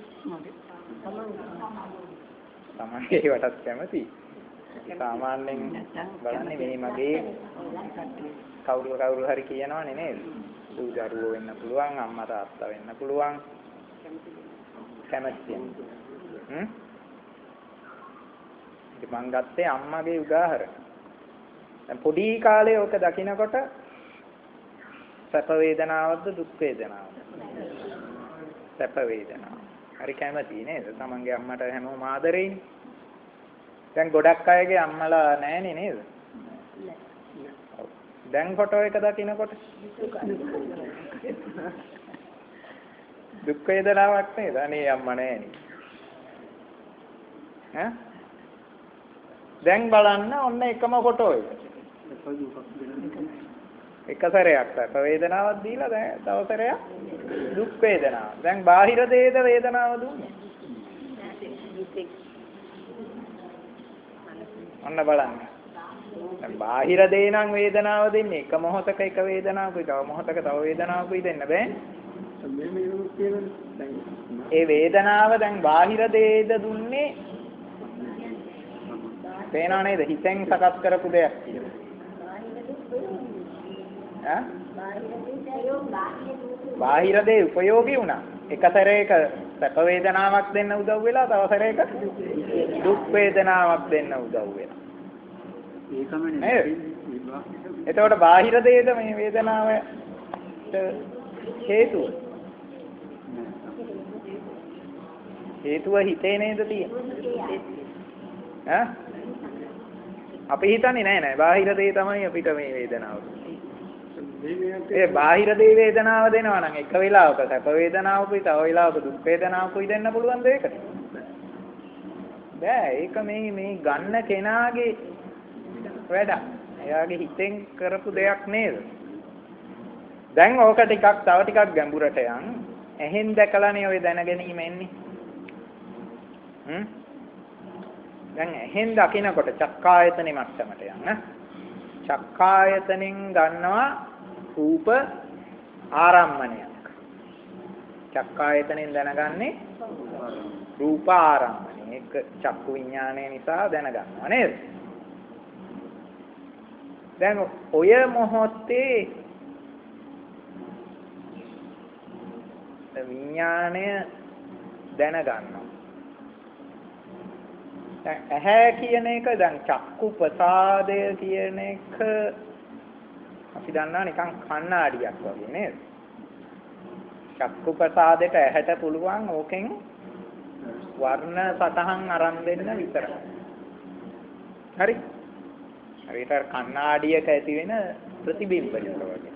තමන්ගේ වටත් කැමති. සාමාන්‍යයෙන් බලන්නේ මේ මගේ කවුරු හරි කියනවනේ නේද? දරුවෝ වෙන්න පුළුවන්, අම්මා තාත්තා වෙන්න පුළුවන්. කැමති. මං ගත්තේ අම්මගේ උදාහරණ. දැන් පොඩි කාලේ ඔක දකිනකොට සැප වේදනාවක්ද දුක් වේදනාවක්ද? සැප වේදනාව. හරි කැමති නේද? තමන්ගේ අම්මට හැමෝම ආදරෙයිනේ. දැන් ගොඩක් අයගේ අම්මලා නැහැනේ නේද? දැන් ෆොටෝ එක දකිනකොට දුක් වේදනාවක් නේද? අනේ අම්මා නැහැනේ. ඈ දැන් බලන්න ඔන්න එකම ෆොටෝ එක. දුකක් දෙනවා. එක සැරයක් සැප වේදනාවක් දීලා දැන් තව සැරයක් දුක් වේදනාව. දැන් බාහිර දේද වේදනාව දුන්නේ. ඔන්න බලන්න. දැන් බාහිර දේ නම් වේදනාව දෙන්නේ එක මොහොතක එක වේදනාවකුයි තව මොහොතක තව වේදනාවකුයි දෙන්න බෑනේ. ඒ වේදනාව දැන් බාහිර දේද දුන්නේ පේනව නේද? හිතෙන් සකස් කරපු දෙයක් කියලා. ඈ? බාහිර දේ උපයෝගී වුණා. එක සැරේක සැප වේදනාවක් දෙන්න උදව් වෙලා තව සැරේක දුක් වේදනාවක් දෙන්න උදව් වෙලා. ඒකම නේ. එතකොට බාහිර දේද මේ වේදනාවට හේතුව? හේතුව හිතේ නේද තියෙන්නේ? ඈ? අපි හිතන්නේ නෑ බාහිර දේ තමයි අපිට මේ වේදනාව. ඒ බාහිර දේ වේදනාව දෙනවා නම් එක වෙලාවක සැප වේදනාවකුයි තව වෙලාවක දුක් වේදනාවකුයි දෙන්න පුළුවන් දෙයකට. බෑ ඒක මේ ගන්න කෙනාගේ වැඩ. එයාගේ හිතෙන් කරපු දෙයක් නේද? දැන් ඕක ටිකක් තව ටිකක් ගැඹුරට යන්. එහෙන් දැකලානේ ඔය දැනගැනීම එන්නේ. දැන් එහෙන් දකිනකොට චක්කායතනෙ මට්ටමට යන්න. චක්කායතනෙන් ගන්නවා රූප ආරම්මණයක්. චක්කායතනෙන් දැනගන්නේ රූප ආරම්මණය. ඒක චක්කු විඥානය නිසා දැනගන්නවා නේද? දැන් ඔය මොහොතේ විඥාණය දැනගන්නවා. දැන් ඇහැ කියන එක දැන් චක්කු ප්‍රසාදය කියන එක අපි දන්නවා නිකන් කණ්ණාඩියක් වගේ නේද? චක්කු ප්‍රසාදයට ඇහැට පුළුවන් ඕකෙන් වර්ණ සතහන් අරන් දෙන්න විතරයි. හරි? හරියට කණ්ණාඩියක ඇති වෙන ප්‍රතිබිම්බයක් වගේ.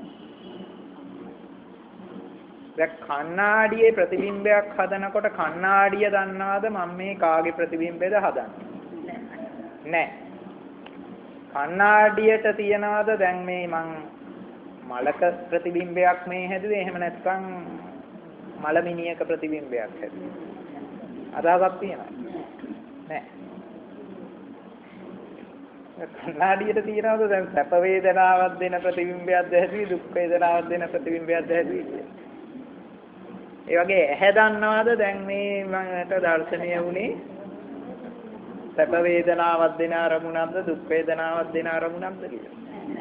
දැන් කණ්ණාඩියේ ප්‍රතිබිම්බයක් හදනකොට කණ්ණාඩිය දන්නවද මම මේ කාගේ ප්‍රතිබිම්බයද හදන්නේ? නෑ. කණ්ණාඩියට තියනවද දැන් මේ මං මලක ප්‍රතිබිම්බයක් මේ හැදුවේ එහෙම නැත්නම් මලමිනියක ප්‍රතිබිම්බයක් හැදුවේ? අදහසක් තියෙනවද? නෑ. කණ්ණාඩියට තියනවද දැන් සැප වේදනාවක් දෙන ප්‍රතිබිම්බයක්ද හැදුවේ දුක් වේදනාවක් දෙන ප්‍රතිබිම්බයක්ද හැදුවේ කියලා? ඒ වගේ ඇහැ දන්නවද දැන් මේ මට දර්ශනය වුණේ සැප වේදනාවක් දෙන අරමුණක්ද දුක් වේදනාවක් දෙන අරමුණක්ද කියලා?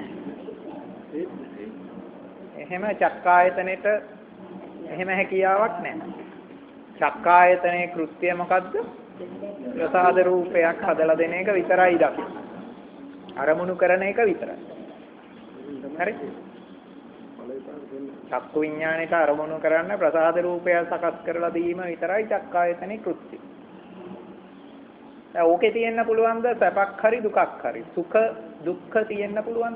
එහෙම චක්කායතනෙට එහෙම හැකියාවක් නැහැ. චක්කායතනයේ කෘත්‍යය මොකද්ද? ප්‍රසාද රූපයක් හදලා දෙන එක විතරයි දකින්නේ. අරමුණු කරන එක විතරයි. හරි? චක්කු විඥාණයට අරමුණු කරන්න ප්‍රසාද රූපය සකස් කරලා දීම විතරයි චක්කායතනේ කෘත්‍යය. දැන් ඕකේ තියෙන්න පුළුවන්ද සැපක් හරි දුකක් හරි සුඛ දුක්ඛ තියෙන්න පුළුවන්ද?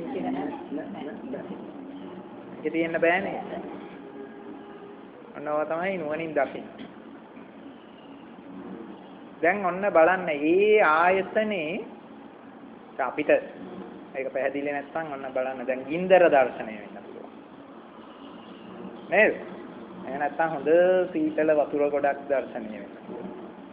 ඒකේ තියෙන්න බෑනේ. ඔන්නව තමයි නුවණින් දකින්නේ. දැන් ඔන්න බලන්න මේ ආයතනේ අපිට ඒක පැහැදිලි නැත්නම් ඔන්න බලන්න දැන් ගින්දර දර්ශනය වෙන්න පුළුවන් නේද? එහෙම නැත්නම් හොඳ සීතල වතුර ගොඩක් දර්ශනය වෙන්න පුළුවන්.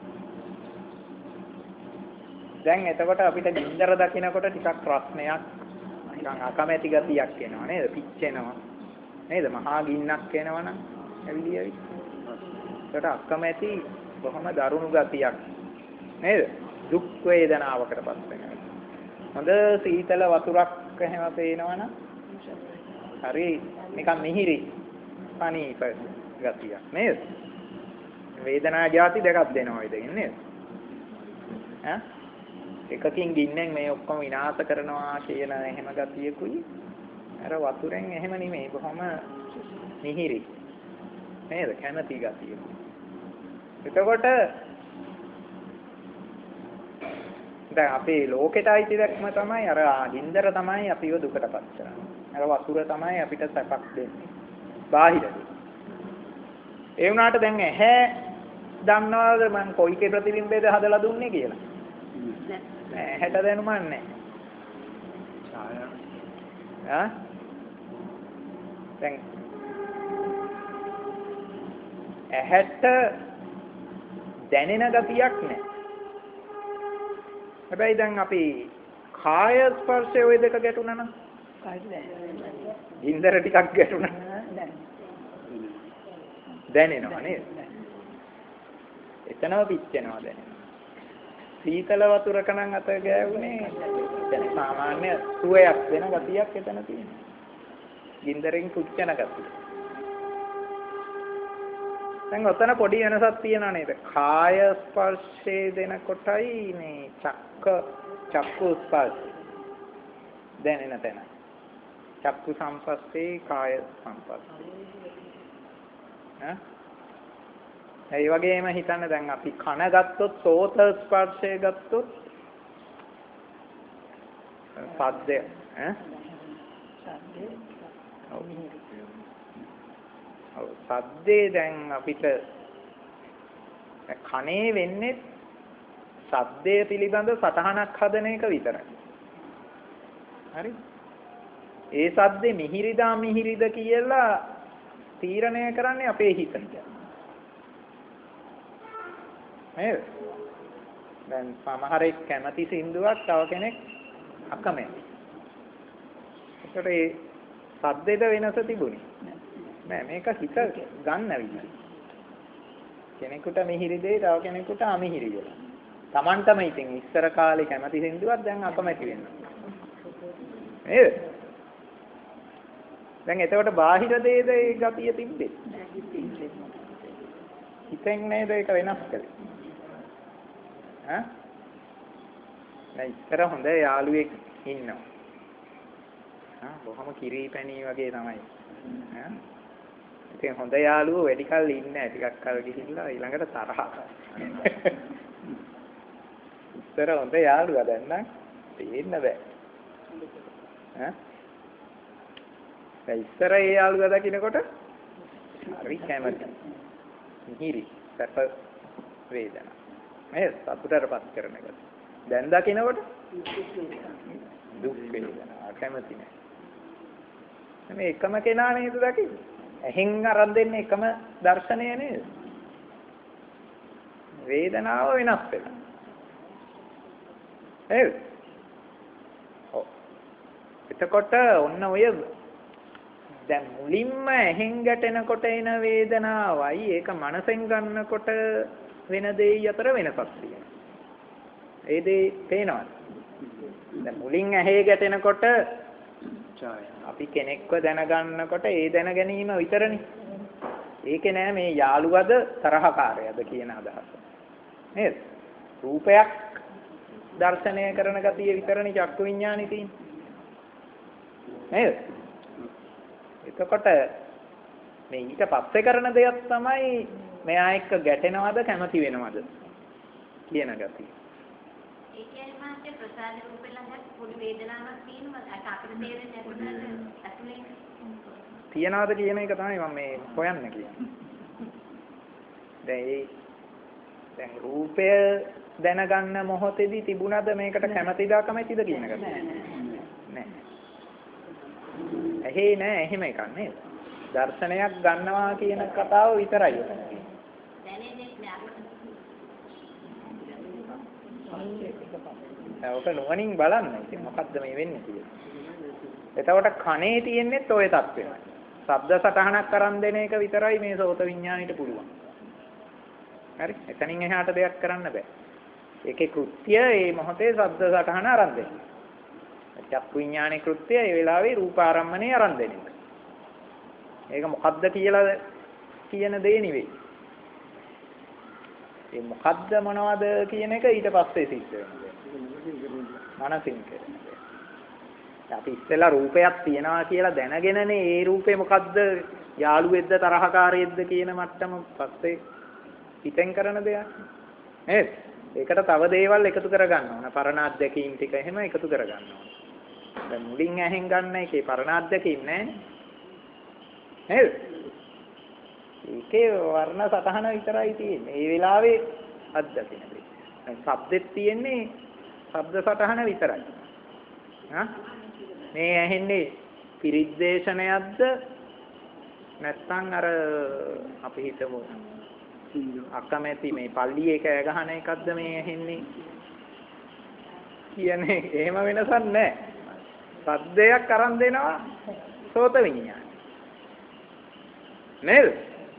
දැන් එතකොට අපිට ගින්දර දකිනකොට ටිකක් රස්නයක් නිකන් අකමැති ගතියක් එනවා නේද? පිච්චෙනවා නේද? මහා ගින්නක් එනවනම් ඇවිලියයි. ඒකට අකමැති බොහොම දරුණු ගතියක් නේද? දුක් වේදනාවකටපත් වෙනවා. හොඳ සීතල වතුරක් එහෙම පේනවනම් හරි නිකන් මිහිරි පණීප ගතියක් නේද? වේදනා જાති දෙකක් දෙනවා ඉතින් නේද? ඈ එකකින් ගින්නෙන් මේ ඔක්කොම විනාශ කරනවා කියන එහෙම ගතියකුයි අර වතුරෙන් එහෙම නෙමෙයි බොහොම මිහිරි නේද? කැමැති ගතියකුයි. එතකොට දැන් අපේ ලෝකෙට අයිති දැක්ම තමයි අර ගින්දර තමයි අපිව දුකටපත් කරන්නේ. අර වතුර තමයි අපිට සැපක් දෙන්නේ. බාහිරදී. ඒ වුණාට දැන් ඇහැ දන්නවද මං කොයිකේ ප්‍රතිබිම්බයද හදලා දුන්නේ කියලා? නෑ. ඇහැට දැනුමක් නෑ. ඈ දැන් ඇහැට දැනෙන ගතියක් නැහැ. හැබැයි දැන් අපි කාය ස්පර්ශය ওই දෙක ගැටුණා නම් ගින්දර ටිකක් ගැටුණා දැනෙනවා නේද? එතනම පිච්චෙනවා දැනෙනවා. සීතල වතුරක නම් අත ගෑවුනේ දැන් සාමාන්‍ය සුවයක් දෙන ගතියක් එතන තියෙනවා. ගින්දරෙන් පුච්චන ගතිය. දැන් ඔතන පොඩි වෙනසක් තියෙනවා නේද? කාය ස්පර්ශයේ දෙනකොටයි මේ චක්කු ස්පර්ශ දැනෙන තැන. චක්කු සංපස්සේ කාය සංපස්සේ. ඒ වගේම හිතන්න දැන් අපි කන ගත්තොත් සෝත ස්පර්ශය ගත්තොත් සද්දය සද්දේ දැන් අපිට කනේ වෙන්නේ සද්දය පිළිබඳ සටහනක් හදන එක විතරයි. හරි? ඒ සද්දේ මිහිරිදා මිහිරිද කියලා තීරණය කරන්නේ අපේ හිත. නේද? දැන් සමහරෙක් කැමති සින්දුවක් තව කෙනෙක් අකමැති. ඒකට ඒ සද්දේද වෙනස තිබුණේ නෑ. මේක හිත ගන්න විදිහ. කෙනෙකුට මිහිරි දෙයි තව කෙනෙකුට අමිහිරි දෙයක්. Tamanටම ඉතින් ඉස්සර කාලේ කැමති සින්දුවක් දැන් අකමැති වෙනවා. නේද? දැන් එතකොට බාහිර දේද ඒ ගතිය තිබ්බේ. හිතෙන් නේද ඒක වෙනස් කළේ. ඈ? දැන් ඉස්සර හොඳ යාළුවෙක් ඉන්නවා. බොහොම කිරිපැණි වගේ තමයි. ඈ? ඉතින් හොඳ යාළුවෝ වැඩි කල් ඉන්නේ නැහැ. ටිකක් කල් ගිහිල්ලා ඊළඟට තරහ. ඉස්සර හොඳ යාළුවා දැන් නම් පේන්න බෑ. ඈ? දැන් ඉස්සර ඒ යාළුවා දකින්නකොට හරි කැමති. මිහිරි සැප වේදනා. මේ සතුටටපත් කරන එක. දැන් දකින්නකොට දුක් වේදනා කැමති නැහැ. මේ එකම කෙනා නේද දකින්නේ? ඇහෙන් අරන් දෙන්නේ එකම දර්ශනය නේද? වේදනාව වෙනස් වෙනවා. නේද? ඔව්. එතකොට ඔන්න ඔය දැන් මුලින්ම ඇහෙන් ගැටෙනකොට එන වේදනාවයි ඒක මනසෙන් ගන්නකොට වෙන දෙයි අතර වෙනසක් තියෙනවා. ඒ දේ පේනවද? දැන් මුලින් ඇහි ගැටෙනකොට අපි කෙනෙක්ව දැනගන්නකොට ඒ දැන ගැනීම විතරනේ. ඒකේ නෑ මේ යාළුවද තරහකාරයද කියන අදහස. නේද? රූපයක් දර්ශනය කරන ගතිය විතරනේ චක්කු විඥානේ තියෙන්නේ. නේද? එතකොට මේ ඊට පස්සේ කරන දෙයක් තමයි මෙයා එක්ක ගැටෙනවද කැමති වෙනවද කියන ගතිය. ඒ කියන්නේ මාත් ප්‍රසාද රූපේ ළඟ පොඩි වේදනාවක් තියෙනවා. ඒක අපිට තේරෙන්නේ නැතුණාට ඇතුලේ තියනවාද කියන එක තමයි මම මේ හොයන්න කියන්නේ. දැන් රූපය දැනගන්න මොහොතේදී තිබුණද මේකට කැමැතිද අකමැතිද කියන එක? නෑ. ඇහි නෑ එහෙම එකක් නේද? දර්ශනයක් ගන්නවා කියන කතාව විතරයි ඔතන තියෙන්නේ. දැනෙන්නේ නෑ. ඔක නුවණින් බලන්න. ඉතින් මොකද්ද මේ වෙන්නේ කියලා. එතකොට කනේ තියෙන්නේත් ඔය තත්ත්වෙමයි. ශබ්ද සටහනක් අරන් දෙන එක විතරයි මේ සෝත විඥාණයට පුළුවන්. හරි? එතනින් එහාට දෙයක් කරන්න බෑ. ඒකේ කෘත්‍ය මේ මොහොතේ ශබ්ද සටහන අරන් දෙන්න. චක්කු විඥානේ කෘත්‍ය ඒ වෙලාවේ රූප ආරම්මණය අරන් දෙන එක. ඒක මොකද්ද කියලා කියන දේ නෙවෙයි. ඒ මොකද්ද මොනවද කියන එක ඊට පස්සේ සිද්ධ වෙනවා. මනසින් කරන දේ. අපි ඉස්සෙල්ලා රූපයක් තියනවා කියලා දැනගෙනනේ ඒ රූපේ මොකද්ද යාළුවෙක්ද තරහකාරයෙක්ද කියන මට්ටම පස්සේ හිතෙන් කරන දෙයක්. නේද? ඒකට තව දේවල් එකතු කරගන්න ඕන. පරණ අත්දැකීම් ටික එහෙම එකතු කරගන්න ඕන. දැන් මුලින් ඇහෙන් ගන්න එකේ පරණ අත්දැකීම් නැහැ. නේද? ඒකේ වර්ණ සතහන විතරයි තියෙන්නේ. ඒ වෙලාවේ අත්දැකීම්. දැන් ශබ්දෙත් තියෙන්නේ ශබ්ද සතහන විතරයි. හා? මේ ඇහෙන්නේ පිරිත් දේශනයක්ද නැත්නම් අර අපි හිතමු අකමැති මේ පල්ලියේ කෑ ගහන එකක්ද මේ ඇහෙන්නේ කියන්නේ එහෙම වෙනසක් නැහැ. සද්දයක් අරන් දෙනවා සෝත විඤ්ඤාණය. නේද?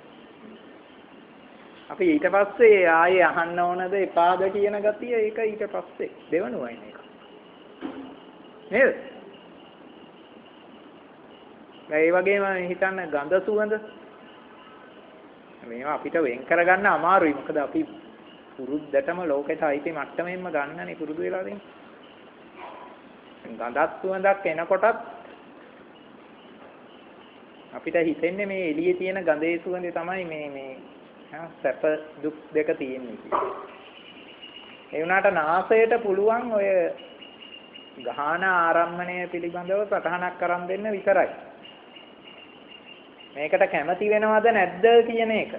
අපි ඊට පස්සේ ආයේ අහන්න ඕනද එපාද කියන ගතිය ඒක ඊට පස්සේ දෙවනුවයි මේක. නේද? ඒ වගේම හිතන්න ගඳ සුවඳ මේවා අපිට වෙන් කරගන්න අමාරුයි. මොකද අපි පුරුද්දටම ලෝකෙට අයිති මට්ටමෙන්ම ගන්නනේ පුරුදු වෙලා තියෙන්නේ. ගඳක් සුවඳක් එනකොටත් අපිට හිතෙන්නේ මේ එළියේ තියෙන ගඳේ සුවඳේ තමයි මේ සැප දුක් දෙක තියෙන්නේ කියලා. ඒ වුණාට නාසයට පුළුවන් ඔය ගාහන ආරම්මණය පිළිබඳව සටහනක් කරන් දෙන්න විතරයි. මේකට කැමති වෙනවද නැද්ද කියන එක.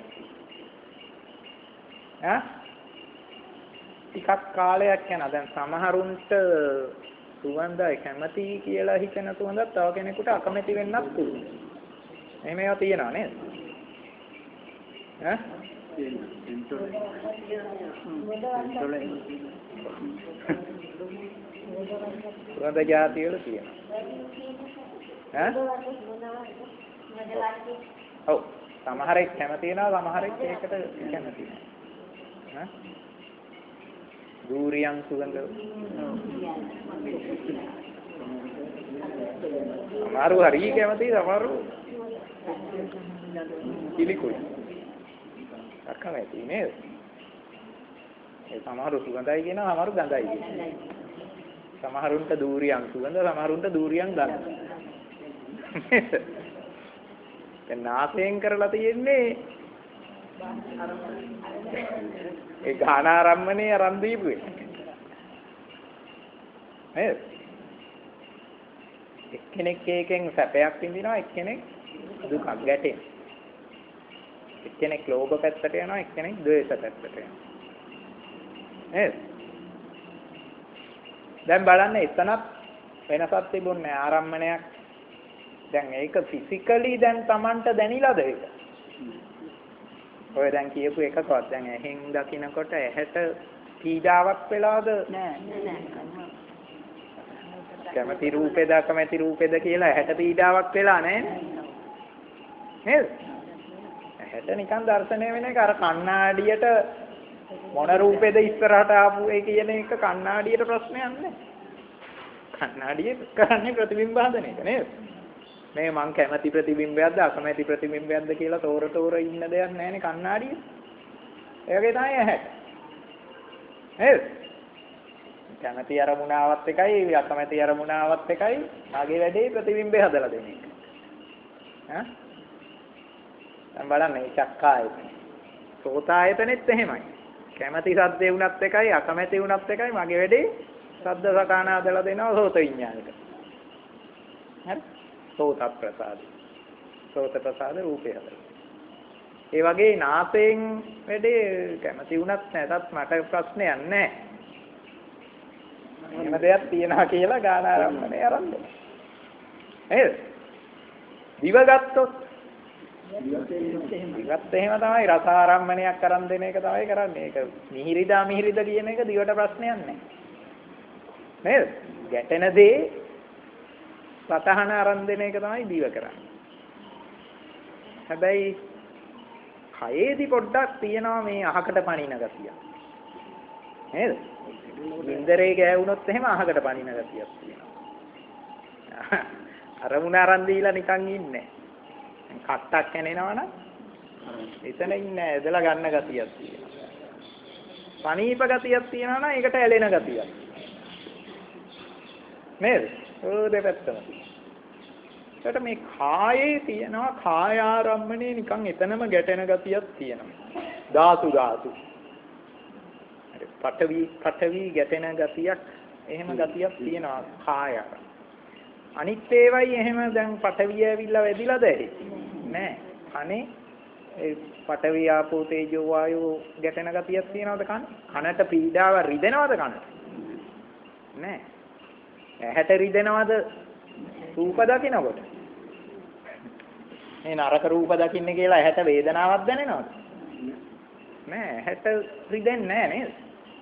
ටිකක් කාලයක් යනවා. දැන් සමහරුන්ට සුවඳයි කැමති කියලා හිතන සුවඳක් තව කෙනෙකුට අකමැති වෙන්නත් පුළුවන්. එහෙම ඒවා තියෙනවා නේද? සුවඳ જાති වල තියෙනවා. ඔව් සමහරෙක් කැමති වෙනවා සමහරෙක් ඒකට කැමති නැහැ. දූරියන් සුගඳ සමහරු හරි කැමති සමහරු කිලිකුයි අකමැති නේද? ඒ සමහරු සුගඳයි කියනවා සමහරු ගඳයි කියනවා. සමහරුන්ට දූරියන් සුගඳ සමහරුන්ට දූරියන් ගඳ. දැන් නාසයෙන් කරලා තියෙන්නේ ඒ ගානාරම්මනේ අරන් දීපු එක. නේද? එක්කෙනෙක් එකෙන් සැපයක් විඳිනවා එක්කෙනෙක් දුකක් ගැටෙනවා. එක්කෙනෙක් ලෝභ පැත්තට යනවා එක්කෙනෙක් ද්වේෂ පැත්තට යනවා. නේද? දැන් බලන්න එතනත් වෙනසක් තිබුණේ ආරම්මණයක්. දැන් ඒක ෆිසිකලි දැන් Tamanට දැනිලාද ඒක? ඔය දැන් කියපු එකකවත් දැන් ඇහෙන් දකින්නකොට ඇහැට පීඩාවක් වෙලාද? නෑ. කැමති රූපේද අකමැති රූපේද කියලා ඇහැට පීඩාවක් වෙලා නෑ නේද? ඇහැට නිකන් දර්ශනය වෙන එක අර කණ්ණාඩියට මොන රූපේද ඉස්සරහට ආපු ඒ කියන එක කණ්ණාඩියට ප්‍රශ්නයක් නෑ. කණ්ණාඩියේ කරන්නේ ප්‍රතිබිම්බ හදන එක නේද? මේ මං කැමති ප්‍රතිබිම්බයක්ද අකමැති ප්‍රතිබිම්බයක්ද කියලා තෝර ඉන්න දෙයක් නැහැනේ කණ්ණාඩියේ. ඒ වගේ තමයි ඇහැට. නේද? කැමති අරමුණාවත් එකයි අකමැති අරමුණාවත් එකයි මාගේ වැඩේ ප්‍රතිබිම්බය හදලා දෙන එක. දැන් බලන්න මේ චක්කායතන. සෝතායතනෙත් එහෙමයි. කැමති සද්දේ වුණත් එකයි අකමැති වුණත් එකයි මගේ වැඩේ සද්ද සකාන හදලා දෙනවා සෝත විඥානෙට. හරි? සෝත ප්‍රසාද. සෝත ප්‍රසාද රූපය හදලා. ඒ වගේ නාසයෙන් වැඩේ කැමති වුණත් නැතත් මට ප්‍රශ්නයක් නැහැ. එහෙම දෙයක් තියනවා කියලා ගාන ආරම්භනේ ආරම්භ වෙනවා. නේද? දිව ගත්තොත් දිවත් එහෙම තමයි රස ආරම්භණයක් කරන් දෙන එක තමයි කරන්නේ. ඒක මිහිරිදා මිහිරිද කියන එක දිවට ප්‍රශ්නයක් නැහැ. නේද? ගැටෙන දේ සතහන ආරම්භ දෙන එක තමයි දිව කරන්නේ. හැබැයි කයේදී පොඩ්ඩක් තියෙනවා මේ අහකට පණින ගතිය. නේද? ඉන්දරේ ගෑවුනොත් එහෙම අහකට පණින ගතියක් තියෙනවා. අරමුණ අරන් දීලා නිකන් ඉන්නේ. කට්ටක් කැනෙනවනම් එතන ඉන්නේ ඇදලා ගන්න ගතියක් තියෙනවා. පණීප ගතියක් තියෙනවා නම් ඒකට ඇලෙන ගතියක්. නේද? ඔය දෙපැත්තම තියෙනවා. ඒකට මේ කායේ තියෙනවා කාය ආරම්මණය නිකන් එතනම ගැටෙන ගතියක් තියෙනවා. ධාතු පඨවි ගැටෙන ගතියක් එහෙම ගතියක් තියෙනවා කායක. අනිත් ඒවයි එහෙම දැන් පඨවිය ඇවිල්ලා වැදිලාද නෑ. අනේ ඒ පඨවි ආපෝ තේජෝ වායෝ ගැටෙන ගතියක් තියෙනවද කනට පීඩාව රිදෙනවද කනට? නෑ. ඇහැට රිදෙනවද? රූප දකිනකොට. මේ නරක රූප දකින්න කියලා ඇහැට වේදනාවක් දැනෙනවද? නෑ, ඇහැට රිදෙන්නේ නෑ නේද?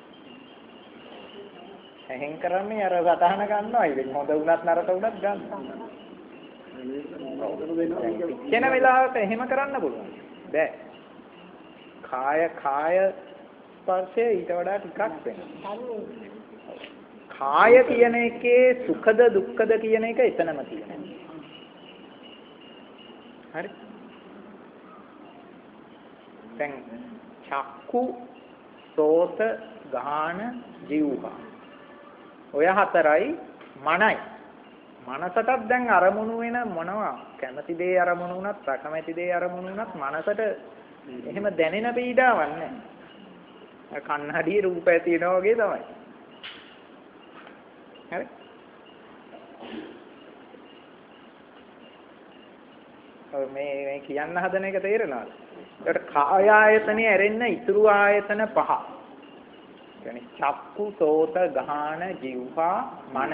ඇහෙන් කරන්නේ අර සතහන ගන්නවා. ඉතින් හොඳ වුණත් නරක වුණත් ගන්නවා. කෙන වෙලාවක එහෙම කරන්න පුළුවන්. බෑ. කාය ස්පර්ශය ඊට වඩා ටිකක් වෙනවා. කාය කියන එකේ සුඛද දුක්ඛද කියන එක එතනම තියෙනවා. හරි. දැන් චක්කු, සෝත, ගාන, જીවහා. ඔය හතරයි මනයි. මනසටත් දැන් අරමුණු වෙන මොනවා කැමති දේ අරමුණු වුණත් අකමැති දේ අරමුණු වුණත් මනසට එහෙම දැනෙන පීඩාවක් නැහැ. කන්නඩියේ රූපය තියෙනවා වගේ තමයි. හරි. මේ කියන්න හදන එක තේරෙනවද? ඒකට කාය ආයතනේ ඇරෙන්න ඉතුරු ආයතන පහ. කියන්නේ චක්කු, සෝත, ගාන, જીවහා, මන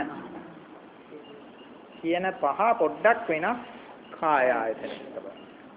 කියන පහ පොඩ්ඩක් වෙනස් කාය ආයතනෙට තමයි.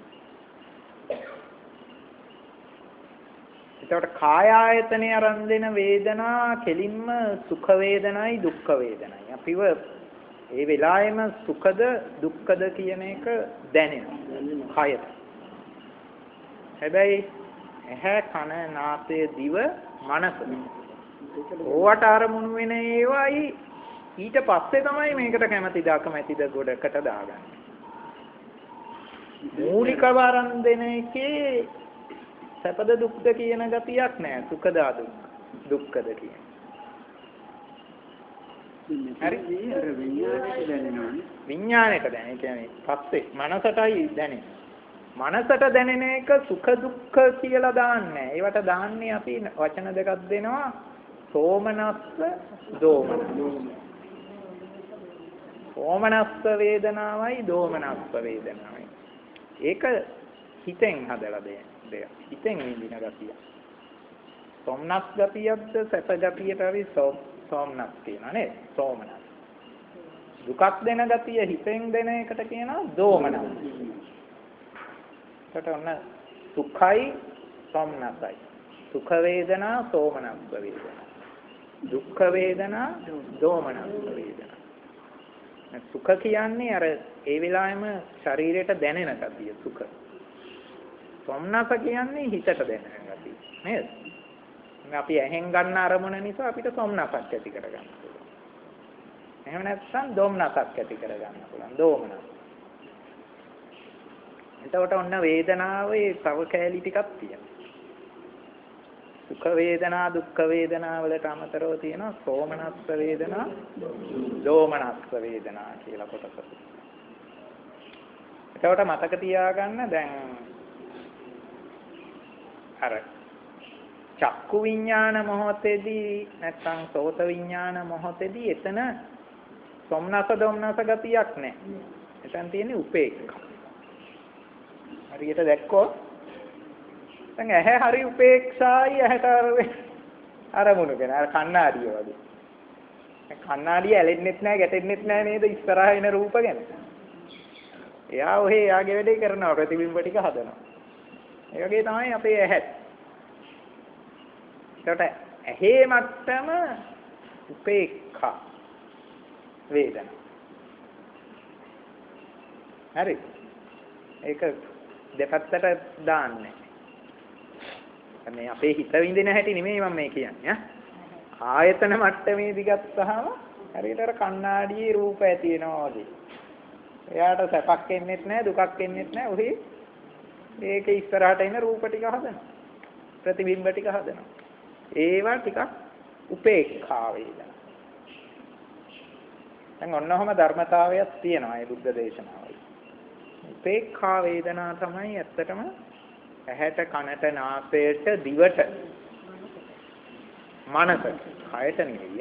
ඒකට කාය ආයතනේ අරන් දෙන වේදනා කෙලින්ම සුඛ වේදනයි දුක්ඛ වේදනයි. අපිව ඒ වෙලාවෙම සුඛද දුක්ඛද කියන එක දැනෙනවා කයට. හැබැයි ඇහැ කන නාසය දිව මනස ඕවට අරමුණු වෙන ඒවායි ඊට පස්සේ තමයි මේකට කැමැතිද අකමැතිද ගොඩකට දාගන්නේ. මූලිකව අරන් දෙන එකේ සැපද දුක්ද කියන ගතියක් නැහැ. සුඛද දුක්ඛද කියන. හරි. විඥාණයට දැනෙන. ඒ කියන්නේ පස්සේ මනසටයි දැනෙන්නේ. මනසට දැනෙන එක සුඛ දුක්ඛ කියලා දාන්නේ. ඒවට දාන්නේ අපි වචන දෙකක් දෙනවා. සෝමනස්ස දෝමනස්ස. සෝමනස්ස වේදනාවයි දෝමනස්ස වේදනාවයි. ඒක හිතෙන් හදලා දෙයක්. හිතෙන් විඳින ගතිය. සෝමනස් ගතියක්ද සැප ගතියට අපි සෝමනස් කියනවා නේද? සෝමනස්. දුකක් දෙන ගතිය හිතෙන් දෙන එකට කියනවා දෝමනස්. ඒකට ඔන්න සුඛයි සෝමනසයි. සුඛ වේදනා සෝමනස් වේදනා. දුක්ඛ වේදනා දෝමනස් වේදනා. සුඛ කියන්නේ අර ඒ වෙලාවෙම ශරීරයට දැනෙන ගතිය සුඛ. සෝමනස කියන්නේ හිතට දැනෙන ගතිය නේද? අපි ඇහෙන් ගන්න අරමුණ නිසා අපිට සෝමනසක් ඇති කරගන්න පුළුවන්. එහෙම නැත්නම් දෝමනසක් ඇති කරගන්න පුළුවන්. දෝමනස. එතකොට ඔන්න වේදනාවේ තව කැලී ටිකක් තියෙනවා. සුඛ වේදනා දුක්ඛ වේදනා වලට අමතරව තියෙනවා සෝමනස්ස වේදනා දෝමනස්ස වේදනා කියලා කොටසක්. එතකොට මතක තියාගන්න දැන් අර චක්කු විඥාන මොහොතේදී නැත්නම් සෝත විඥාන මොහොතේදී එතන සෝමනස්ස දෝමනස්ස ගතියක් නැහැ. එතන තියෙන්නේ උපේක්ඛා. හරියට දැක්කොත් දැන් ඇහැ හරි උපේක්ෂායි ඇහැට අරමුණු කරන අර කණ්ණාඩිය වගේ. කණ්ණාඩිය ඇලෙන්නෙත් නැහැ ගැටෙන්නෙත් නැහැ නේද ඉස්සරහා එන රූප ගැන. එයා ඔහේ එයාගේ වැඩේ කරනවා ප්‍රතිබිම්බ ටික හදනවා. ඒ වගේ තමයි අපේ ඇහැ. ඒකට ඇහි මට්ටම උපේක්ඛා වේදනා. හරි. ඒක දෙපැත්තට දාන්නේ. මේ අපේ හිත විඳින හැටි නෙමෙයි මම මේ කියන්නේ ආයතන මට්ටමේදී ගත්තාම හරියට අර කණ්ණාඩියේ රූප ඇති වෙනවා වගේ. එයාට සැපක් එන්නෙත් නැහැ දුකක් එන්නෙත් නැහැ. ඔහි ඒක ඉස්සරහට එන රූප ටික හදනවා. ප්‍රතිබිම්බ ටික හදනවා. ඒවා ටිකක් උපේක්ඛා වේදනා. දැන් ඔන්නෝම ධර්මතාවයක් තියෙනවා මේ බුද්ධ දේශනාවයි. උපේක්ඛා වේදනා තමයි ඇත්තටම ඇහැට කනට නාසයට දිවට මනසට කයට නෙවෙයි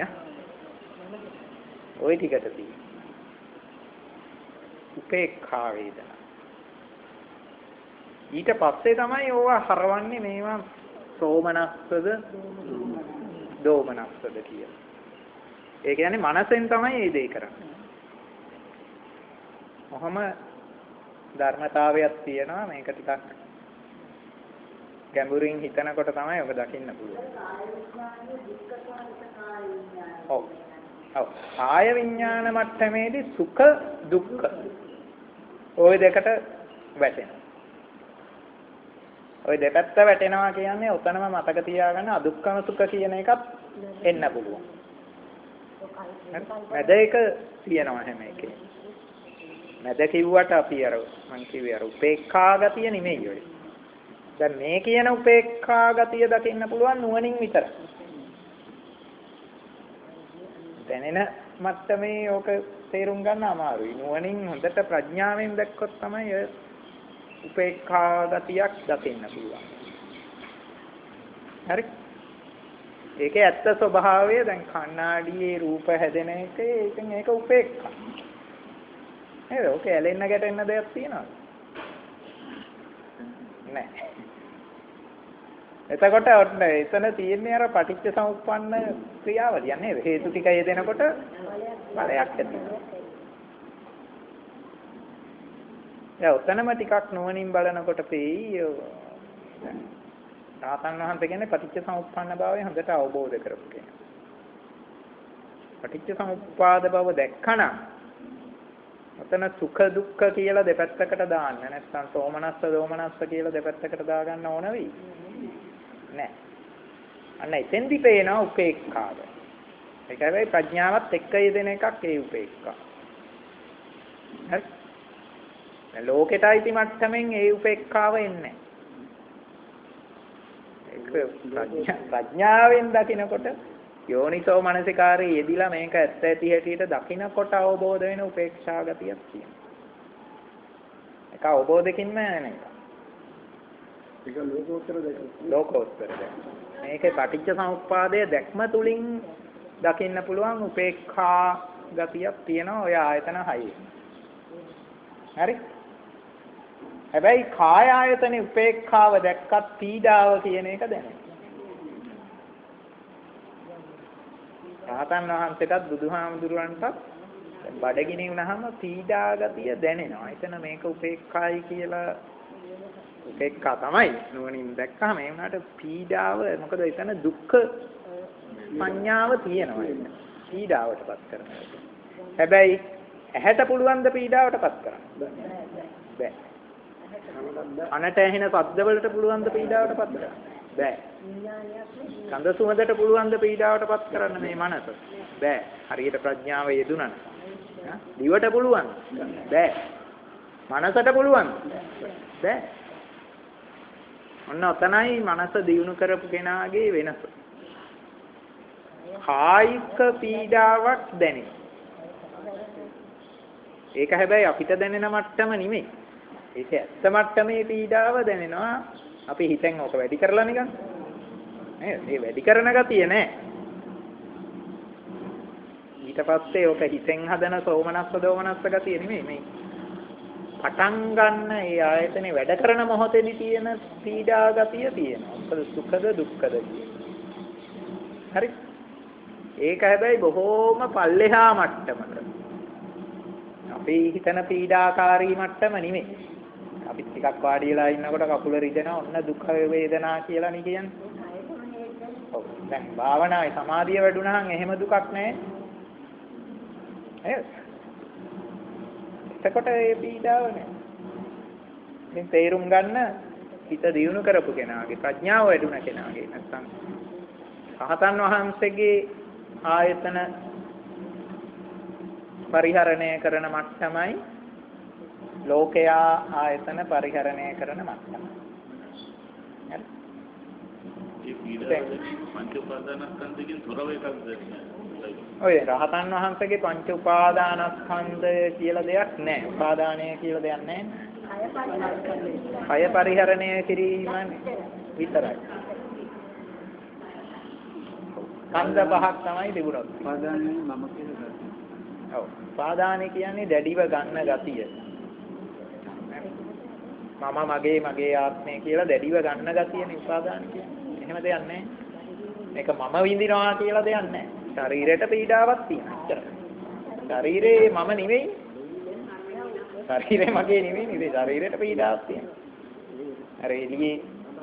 ওই ටිකට තියෙන උපේක්ඛා වේදනා. ඊට පස්සේ තමයි ඕවා හරවන්නේ මේවා සෝමනස්සද දෝමනස්සද කියලා. ඒ කියන්නේ මනසෙන් තමයි මේ දේ කරන්නේ. ඔහම ධර්මතාවයක් තියෙනවා මේක ටිකක් ගැඹුරින් හිතනකොට තමයි ඔබ දකින්න පුළුවන්. ඔව්. ඔව්. කාය විඥාන මට්ටමේදී සුඛ දුක්ඛ ওই දෙකට වැටෙනවා. ওই දෙපැත්ත වැටෙනවා කියන්නේ උතනම මතක තියාගන්න අදුක්ඛම සුඛ කියන එකත් එන්න පුළුවන්. මැද එක තියෙනවා හැම එකේ. මැද කිව්වට අපි අර මං කිව්වේ අර උපේක්ඛා ගතිය නෙමෙයි ඔය. දැන් මේ කියන උපේක්ඛා ගතිය දකින්න පුළුවන් නුවණින් විතරයි. දැනෙන මට්ටමේ ඕක තේරුම් ගන්න අමාරුයි. නුවණින් හොඳට ප්‍රඥාවෙන් දැක්කොත් තමයි ඔය උපේක්ඛා ගතියක් දකින්න පුළුවන්. හරි. ඒකේ ඇත්ත ස්වභාවය දැන් කණ්ණාඩියේ රූප හැදෙන එක ඒකෙන් ඒක උපේක්ඛා. නේද? ඕක ඇලෙන්න ගැටෙන්න දෙයක් තියනවද? නැහැ. එතකොට ඔන්න එතන තියෙන්නේ අර පටිච්ච සමුප්පන්න ක්‍රියාවලිය නේද? හේතු ටික යෙදෙනකොට ඵලයක් ඇති වෙනවා. ඔතනම ටිකක් නුවණින් බලනකොට පෙයි රහතන් වහන්සේ කියන්නේ පටිච්ච සමුප්පන්න භාවය හොඳට අවබෝධ කරපු කෙනා. පටිච්ච සමුප්පාද බව දැක්කනම් ඔතන සුඛ දුක්ඛ කියලා දෙපැත්තකට දාන්න. නැත්නම් සෝමනස්ස දෝමනස්ස කියලා දෙපැත්තකට දාගන්න ඕන වෙයි. නෑ. අන්න එතෙන්දි පේනවා උපේක්ඛාව. ඒක හැබැයි ප්‍රඥාවත් එක්ක යෙදෙන එකක් ඒ උපේක්ඛා. හරි. ලෝකෙටයි මට්ටමින් ඒ උපේක්ඛාව එන්නේ. ඒක ප්‍රඥාවෙන් දකිනකොට යෝනිසෝ මනසිකාරයේ යෙදිලා මේක ඇත්ත ඇති හැටියට දකිනකොට අවබෝධ වෙන උපේක්ෂා ගතියක් තියෙනවා. ඒක අවබෝධකින්ම එන එක. ඒක ලෝකෝත්තර දෙයක්. ලෝකෝත්තර දෙයක්. මේකේ පටිච්ච සමුප්පාදය දැක්ම තුලින් දකින්න පුළුවන් උපේක්ඛා ගතියක් තියෙනවා ඔය ආයතන 6. හරි? හැබැයි කාය ආයතනේ උපේක්ඛාව දැක්කත් පීඩාව කියන එක දැනෙනවා. රහතන් වහන්සේටත් බුදුහාමුදුරුවන්ටත් බඩගිනි වුණාම පීඩා ගතිය දැනෙනවා. එතන මේක උපේක්ඛායි කියලා උපේක්ඛා තමයි නුවණින් දැක්කම ඒ වුණාට පීඩාව මොකද එතන දුක්ඛ සංඥාව තියෙනවා ඒක. පීඩාවටපත් කරනවා. හැබැයි ඇහැට පුළුවන් ද පීඩාවටපත් කරන්න? බෑ. අනට ඇහෙන ශබ්ද වලට පුළුවන් ද පීඩාවටපත් කරන්න? බෑ. ගන්ධ සුවඳට පුළුවන් ද පීඩාවටපත් කරන්න මේ මනස? බෑ. හරියට ප්‍රඥාව යෙදුණා නම්. දිවට පුළුවන්? බෑ. මනසට පුළුවන්? බෑ. ඔන්න ඔතනයි මනස දියුණු කරපු කෙනාගේ වෙනස. කායික පීඩාවක් දැනේ. ඒක හැබැයි අපිට දැනෙන මට්ටම නෙමෙයි. ඒක ඇත්ත මට්ටමේ පීඩාව දැනෙනවා. අපි හිතෙන් ඕක වැඩි කරලා නිකන්. නේද? මේ වැඩි කරන ගතිය නෑ. ඊට පස්සේ ඕක හිතෙන් හදන සෝමනස්ස දෝමනස්ස ගතිය නෙමෙයි මේ. පටන් ගන්න ඒ ආයතනේ වැඩ කරන මොහොතේදී තියෙන පීඩා ගතිය තියෙනවා. මොකද සුඛද දුක්ඛද හරි. ඒක හැබැයි බොහෝම පල්ලෙහා මට්ටමක. අපි හිතන පීඩාකාරී මට්ටම නෙමෙයි. අපි ටිකක් වාඩි වෙලා ඉන්නකොට කකුල රිදෙනවා ඔන්න දුක් වේදනා කියලා නේ කියන්නේ. ඔව්. දැන් භාවනාවේ සමාධිය වැඩුණාම එහෙම දුකක් නැහැ. නේද? එතකොට ඒ පීඩාව නෑ. ඉතින් තේරුම් ගන්න හිත දියුණු කරපු කෙනාගේ ප්‍රඥාව වැඩුණ කෙනාගේ නැත්තම් රහතන් වහන්සේගේ ආයතන පරිහරණය කරන මට්ටමයි ලෝකයා ආයතන පරිහරණය කරන මට්ටම. හරි. ඒ පීඩාව පංච උපාදානස්කන්ධයෙන් තොරව එකක්ද? ඔය රහතන් වහන්සේගේ පංච උපාදානස්කන්ධය කියලා දෙයක් නැහැ. උපාදානය කියලා දෙයක් නැහැ. කය පරිහරණය කිරීම විතරයි. ස්කන්ධ පහක් තමයි තිබුණොත්. උපාදානයේ මම කියලා ගන්න. ඔව්. උපාදානය කියන්නේ දැඩිව ගන්න ගතිය. මම මගේ ආත්මය කියලා දැඩිව ගන්න ගතියනේ උපාදාන කියන්නේ. එහෙම දෙයක් නැහැ. මේක මම විඳිනවා කියලා දෙයක් නැහැ. ශරීරයට පීඩාවක් තියෙනවා. ශරීරේ මම නෙවෙයි. ශරීරය මගේ නෙවෙයි නේද? ශරීරයට පීඩාවක් තියෙනවා. අර එළියේ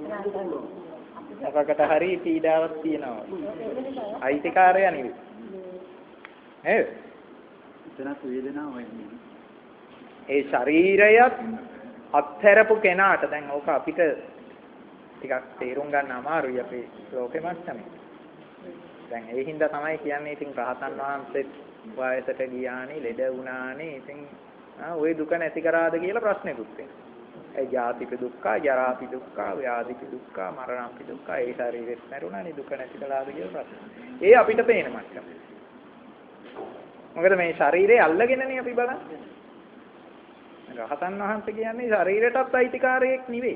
අපකට හරි පීඩාවක් තියෙනවා. අයිතිකාරය නෙවෙයි. නේද? එතනත් වේදනාවක් වෙන්නේ. ඒ ශරීරයත් අත්හැරපු කෙනාට දැන් ඕක අපිට ටිකක් තේරුම් ගන්න අමාරුයි අපේ ලෝකෙ මට්ටමේ. දැන් ඒ හින්දා තමයි කියන්නේ ඉතින් රහතන් වහන්සේත් වයසට ගියානේ, ලෙඩ වුණානේ. ඉතින් ওই දුක නැති කරාද කියලා ප්‍රශ්නෙකුත් තියෙනවා. ඒ ජාතිපි දුක්ඛ, ජරාපි දුක්ඛ, ව්‍යාධිපි දුක්ඛ, මරණපි දුක්ඛ, ඒ ශරීරෙත් මරුණානේ දුක නැති කළාද කියලා ප්‍රශ්න. ඒ අපිට පේන මට්ටම. මොකද මේ ශරීරය අල්ලගෙනනේ අපි බලන්නේ. රහතන් වහන්සේ කියන්නේ ශරීරයටත් අයිතිකාරයෙක් නෙවෙයි.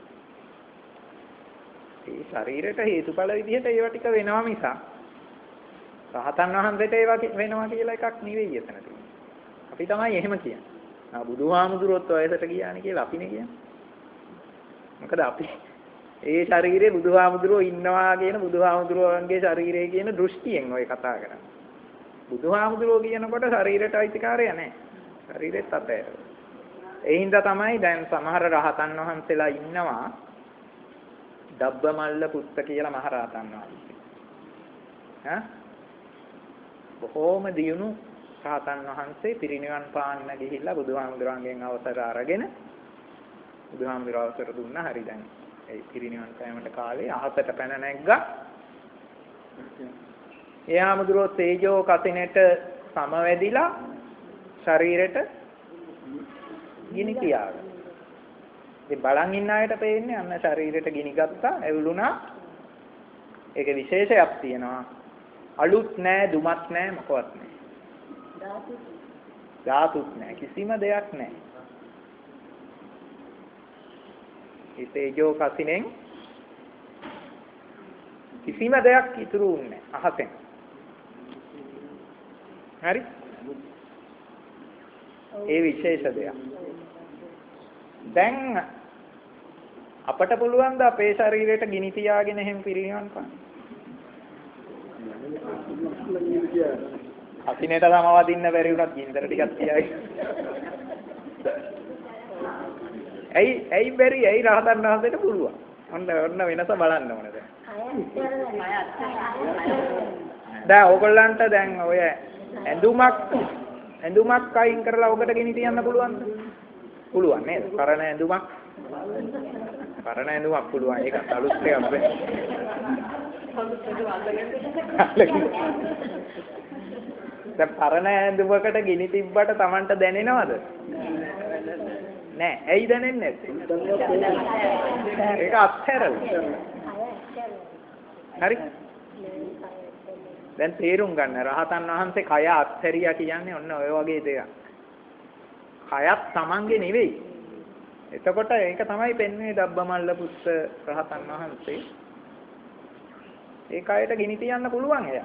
ඒ ශරීරයට හේතුඵල විදිහට ඒවා ටික වෙනවා මිසක් රහතන් වහන්සේට ඒවා වෙනවා කියලා එකක් නෙවෙයි එතන තියෙන්නේ. අපි තමයි එහෙම කියන්නේ. බුදුහාමුදුරුවොත් වයසට ගියානේ කියලා අපිනේ කියන්නේ. මොකද අපි ඒ ශරීරේ බුදුහාමුදුරුවෝ ඉන්නවා කියන බුදුහාමුදුරුවන්ගේ ශරීරය කියන දෘෂ්ටියෙන් ඔය කතා කරන්නේ. බුදුහාමුදුරුවෝ කියනකොට ශරීරයට අයිතිකාරය නැහැ. ශරීරෙත් අතෑරලා. ඒ හින්දා තමයි දැන් සමහර රහතන් වහන්සේලා ඉන්නවා දබ්බමල්ල පුත්ත කියලා මහ රහතන් වහන්සේ. බොහෝම දියුණු රහතන් වහන්සේ පිරිනිවන් පාන්න ගිහිල්ලා බුදුහාමුදුරන්ගෙන් අවසර අරගෙන බුදුහාමුදුරුවෝ අවසර දුන්නා. හරි දැන් ඒ පිරිනිවන් පෑමට කාලේ අහසට පැන නැග්ගා. ඒ හාමුදුරුවෝ තේජෝ කසිනේට සමවැදිලා ශරීරෙට ගිනි තියාගන්න. ඉතින් බලන් ඉන්න අයට පේන්නේ අන්න ශරීරයට ගිනි ගත්තා, ඇවිලුණා. ඒකේ විශේෂයක් තියෙනවා. අලුත් නැහැ, දුමත් නැහැ, මොකවත් නැහැ. ධාතුත් නැහැ, කිසිම දෙයක් නැහැ. ඒ තේජෝ කසිනෙන් කිසිම දෙයක් ඉතුරු වුණේ නැහැ අහසෙන්. හරි? ඒ විශේෂ දෙයක්. දැන් අපට පුළුවන් ද අපේ ශරීරයට ගිනි තියාගෙන එහෙම පිරිනිවන් පාන්න? අකිනේට සමවදින්න බැරි වුණත් ගින්දර ටිකක් තියාගෙන. ඇයි බැරි? ඇයි රහතන් වහන්සේට පුළුවන්? ඔන්න වෙනස බලන්න ඕනේ දැන්. දැන් ඕගොල්ලන්ට දැන් ඔය ඇඳුමක් අයින් කරලා ඔකට ගෙනි තියන්න පුළුවන්ද? පුළුවන් නේද? පරණ ඇඳුමක් පුළුවන්. ඒක අලුත් එකක් වෙයි. දැන් පරණ ඇඳුමකට ගිනි තිබ්බට Tamanට දැනෙනවද? නෑ. ඇයි දැනෙන්නේ නැත්තේ? ඒක අත්හැරලා. හරි? දැන් තේරුම් ගන්න රහතන් වහන්සේ කය අත්හැරියා කියන්නේ ඔන්න ඔය වගේ දෙයක්. කයත් Tamange නෙවෙයි. එතකොට ඒක තමයි පෙන්වන්නේ දබ්බමල්ල පුත්ත රහතන් වහන්සේ. ඒ කයට ගිනි තියන්න පුළුවන් එයා.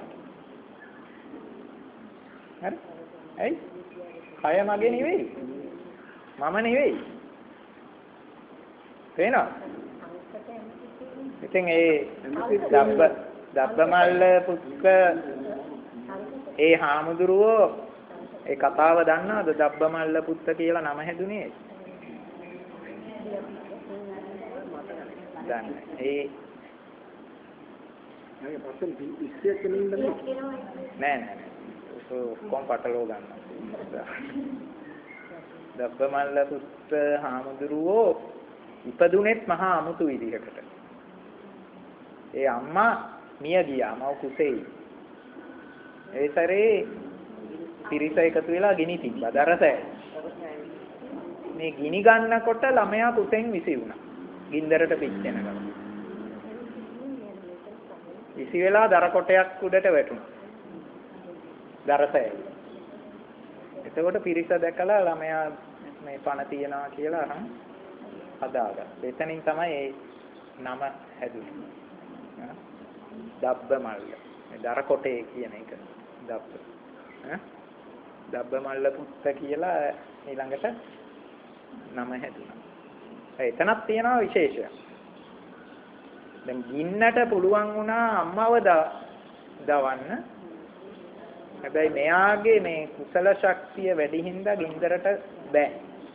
හරි? ඇයි? කය මගේ නෙවෙයි. මම නෙවෙයි. පේනවද? ඉතින් ඒ දබ්බමල්ල පුත්ත ඒ හාමුදුරුවෝ ඒ කතාව දන්නවද? දබ්බමල්ල පුත්ත කියලා නම හැදුනේ. දැන් ඒ නෑ කොම්පටලෝ ගන්න. දබ්බමල්ල පුත්ත හාමුදුරුවෝ ඉපදුනේත් මහා අමුතු විදිහකට. ඒ අම්මා මිය ගියා මව කුසෙයි. ඒ සැරේ පිරිස එකතු වෙලා ගිනි තිබ්බා දරසෑ. මේ ගිනි ගන්නකොට ළමයා කුසෙන් විසි වුණා. ගින්දරට පිච්චෙන ගමන්. විසි වෙලා දර කොටයක් උඩට වැටුණා. දරසෑ. එතකොට පිරිස දැකලා ළමයා මේ පණ තියනවා කියලා අහන් හදාගත්තා. එතනින් තමයි ඒ නම හැදුනේ. දබ්බමල්ල. දර කොටේ කියන එක. දබ්බමල්ල පුත්ත කියලා ඊළඟට නම හැදුනා. එතනක් තියෙනවා විශේෂයක්. දැන් ගින්නට පුළුවන් වුණා අම්මව දවන්න. හැබැයි මෙයාගේ මේ කුසල ශක්තිය වැඩි හින්දා ගින්දරට බෑ.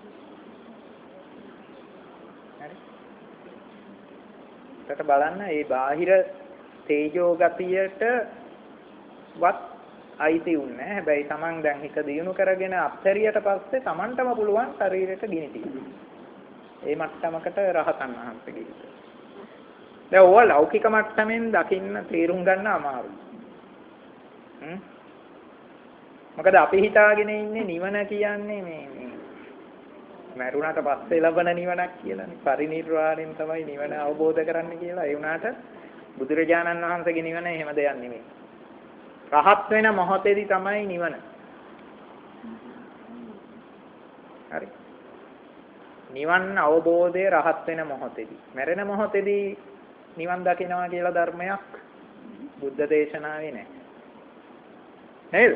හොඳට බලන්න මේ බාහිර තේජෝ ගතියට වත් අයිති උන්නේ. හැබැයි Taman දැන් හිත දියුණු කරගෙන අත්හැරියට පස්සේ Tamanටම පුළුවන් ශරීරයට ගිනි තියන්න. ඒ මට්ටමකට රහතන් වහන්සේ ගිහින්. දැන් ඕවා ලෞකික මට්ටමින් දකින්න තේරුම් ගන්න අමාරුයි. මොකද අපි හිතාගෙන ඉන්නේ නිවන කියන්නේ මේ මරුණාට පස්සේ ලබන නිවනක් කියලානේ. පරිණිරවාණයෙන් තමයි නිවන අවබෝධ කරන්නේ කියලා. ඒ වුණාට බුදුරජාණන් වහන්සේගේ නිවන එහෙම දෙයක් නෙමෙයි. රහත් වෙන මොහොතේදී තමයි නිවන. හරි. නිවන් අවබෝධය රහත් වෙන මොහොතේදී. මැරෙන මොහොතේදී නිවන් දකින්නවා කියලා ධර්මයක් බුද්ධ දේශනාවේ නැහැ. නේද?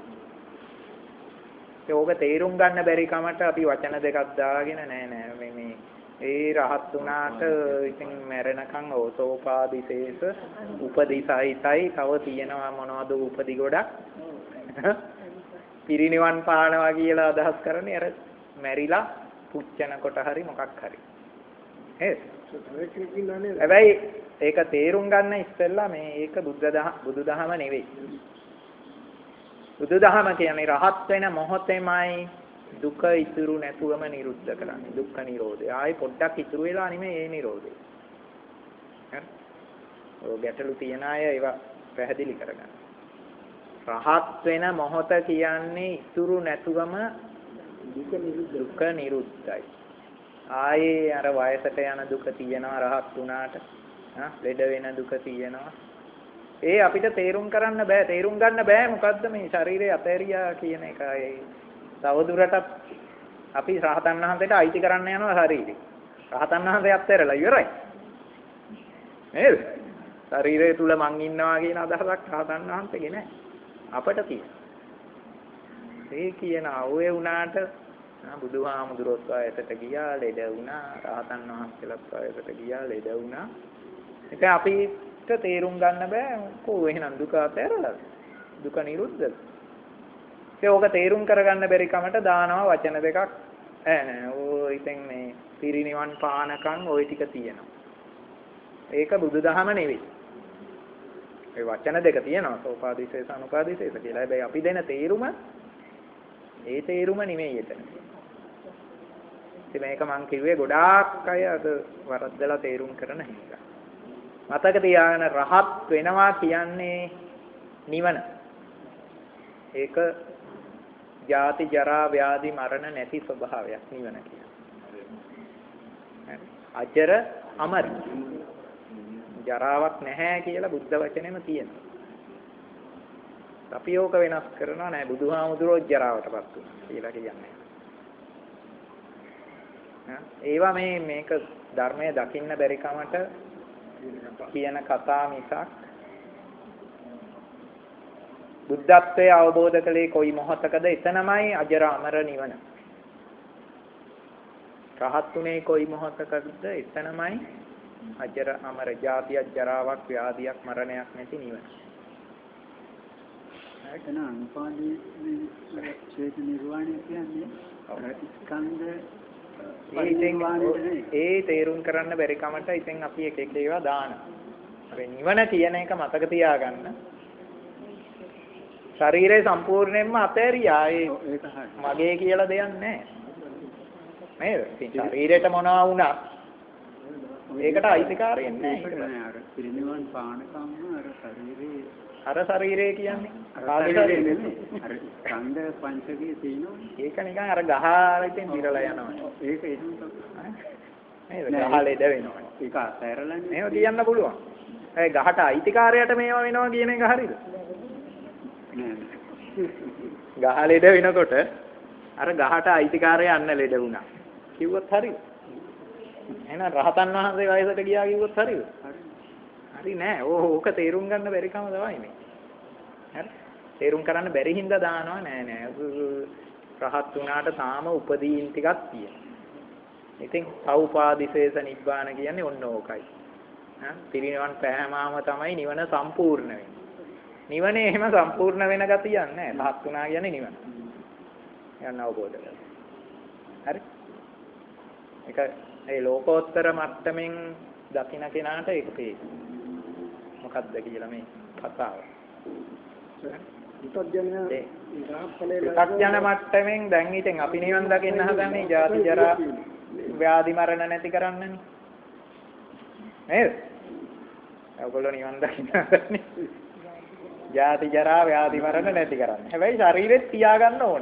ඒක තේරුම් ගන්න බැරි කමට අපි වචන දෙකක් දාගෙන නෑ මේ ඒ රහත් වුණාට ඉතින් මැරෙනකන් ඕසෝපාදිශේෂ උපදිසයිතයි තව තියෙනවා මොනවද උපදි ගොඩක් පිරිනිවන් පානවා කියලා අදහස් කරන්නේ අර මැරිලා පුච්චන කොට හරි මොකක් හරි නේද? හැබැයි ඒක තේරුම් ගන්න ඉස්සෙල්ලා මේ ඒක බුදුදහම නෙවෙයි. බුදුදහම කියන්නේ රහත් වෙන මොහොතේමයි දුක ඉතුරු නැතුවම නිරුද්ධ කරන්නේ. දුක්ඛ නිරෝධය. ආයි පොඩ්ඩක් ඉතුරු වෙලා නෙමෙයි ඒ නිරෝධය. හරි? ඔය ගැටලු තියන අය ඒවා පැහැදිලි කරගන්න. රහත් වෙන මොහොත කියන්නේ ඉතුරු නැතුවම දුක නිරුද්ධයි. ආයේ අර වයසට යන දුක තියෙනවා රහත් වුණාට. ලෙඩ වෙන දුක තියෙනවා. ඒ අපිට තේරුම් කරන්න බෑ. තේරුම් ගන්න බෑ මොකද්ද මේ ශරීරය අතහැරියා කියන එකයි. තවදුරටත් අපි රහතන් වහන්සේට අයිති කරන්න යනවා ශරීරේ. රහතන් වහන්සේ අත්හැරලා ඉවරයි. නේද? ශරීරය තුල මං ඉන්නවා කියන අදහසක් රහතන් වහන්සේගේ නෑ. අපට තියෙන. ඒ කියන අවුවේ වුණාට බුදුහාමුදුරුවෝ වයසට ගියා ලෙඩ වුණා. රහතන් වහන්සේලාත් වයසට ගියා ලෙඩ වුණා. ඉතින් අපිට තේරුම් ගන්න බෑ කොහොම එහෙනම් දුක අතහැරලාද? දුක නිරුද්ධද? ඒක තේරුම් කරගන්න බැරි කමට දානවා වචන දෙකක්. නෑ ඕ ඉතින් මේ පිරිනිවන් පානකම් ওই ටික තියෙනවා. ඒක බුදුදහම නෙවෙයි. ඒ වචන දෙක තියෙනවා සෝපාදිශේෂ අනුපාදිශේෂ කියලා. හැබැයි අපි දෙන තේරුම ඒ තේරුම නෙමෙයි එතන. ඉතින් මේක මං කිව්වේ ගොඩාක් අය අද වරද්දලා තේරුම් කරන හින්දා. මතක තියාගන්න රහත් වෙනවා කියන්නේ නිවන. ඒක ජාති ජරා ව්‍යාධි මරණ නැති ස්වභාවයක් නිවන කියන්නේ. අජර අමර. ජරාවක් නැහැ කියලා බුද්ධ වචනේම තියෙනවා. අපි ඕක වෙනස් කරනවා නෑ බුදුහාමුදුරුවෝ ජරාවටපත් වුණා කියලා කියන්නේ. ඒවා මේක ධර්මයේ දකින්න බැරි කමට කියන කතා මිසක් බුද්ධත්වයේ අවබෝධ කළේ කොයි මොහොතකද එතනමයි අජර අමර නිවන. රහත් උනේ කොයි මොහොතකද එතනමයි අජර අමර ජාතියක් ජරාවක් ව්‍යාධියක් මරණයක් නැති නිවන. එතන අනුපාදී ඡේද නිර්වාණය කියන්නේ ස්කන්ධ ඒ තේරුම් කරන්න බැරි කමට ඉතින් අපි එක එක ඒවා දානවා. අපි නිවන කියන එක මතක තියාගන්න. ශරීරය සම්පූර්ණයෙන්ම අතහැරියා. ඒක මගේ කියලා දෙයක් නැහැ. නේද? ඉතින් ශරීරයට මොනවා වුණත් ඒකට අයිතිකාරයෙන් නැහැ. අර පිරිනිවන් පානකම් අර ශරීරය කියන්නේ අර ස්කන්ධ පංචකයේ තියෙනවා. ඒක නිකන් අර ගහලා ඉතින් දිරලා යනවා. ඒක එහෙම නේද? ගහ ලෙඩ වෙනවා. ඒක අතහැරලානේ. මේව කියන්න පුළුවන්. ඒ ගහට අයිතිකාරයට මේවා වෙනවා කියන එක හරියද? නෑ. ගහ ලෙඩ වෙනකොට අර ගහට අයිතිකාරය අන්න ලෙඩ වුණා. කිව්වොත් හරියද? එහෙනම් රහතන් වහන්සේ වයසට ගියා කිව්වොත් හරියද? හරි නෑ. ඕක තේරුම් ගන්න බැරි කම තමයි මේ. හරි? තේරුම් කරන්න බැරි හින්දා දානවා නෑ. රහත් වුණාට තාම උපදීන් ටිකක් තියෙනවා. ඉතින් සෞපාදිශේෂ නිබ්බාන කියන්නේ ඔන්න ඕකයි. පිරිනිවන් පෑමාම තමයි නිවන සම්පූර්ණ වෙන්නේ. නිවනේ එහෙම සම්පූර්ණ වෙන ගතියක් නෑ. රහත් වුණා කියන්නේ නිවන. යන්න අවබෝධ කරගන්න. හරි? ඒක ඒ ලෝකෝත්තර මට්ටමින් දකින්න කෙනාට ඒක පේනවා. මොකක්ද කියලා මේ කතාව. පුතග්ජන මට්ටමින් දැන් ඉතින් අපි නිවන් දකින්න හදන්නේ ජාති ජරා ව්‍යාධි මරණ නැති කරන්නනේ. නේද? ඔයගොල්ලෝ නිවන් දකින්න හදන්නේ ජාති ජරා ව්‍යාධි මරණ නැති කරන්න. හැබැයි ශරීරෙත් තියාගන්න ඕන.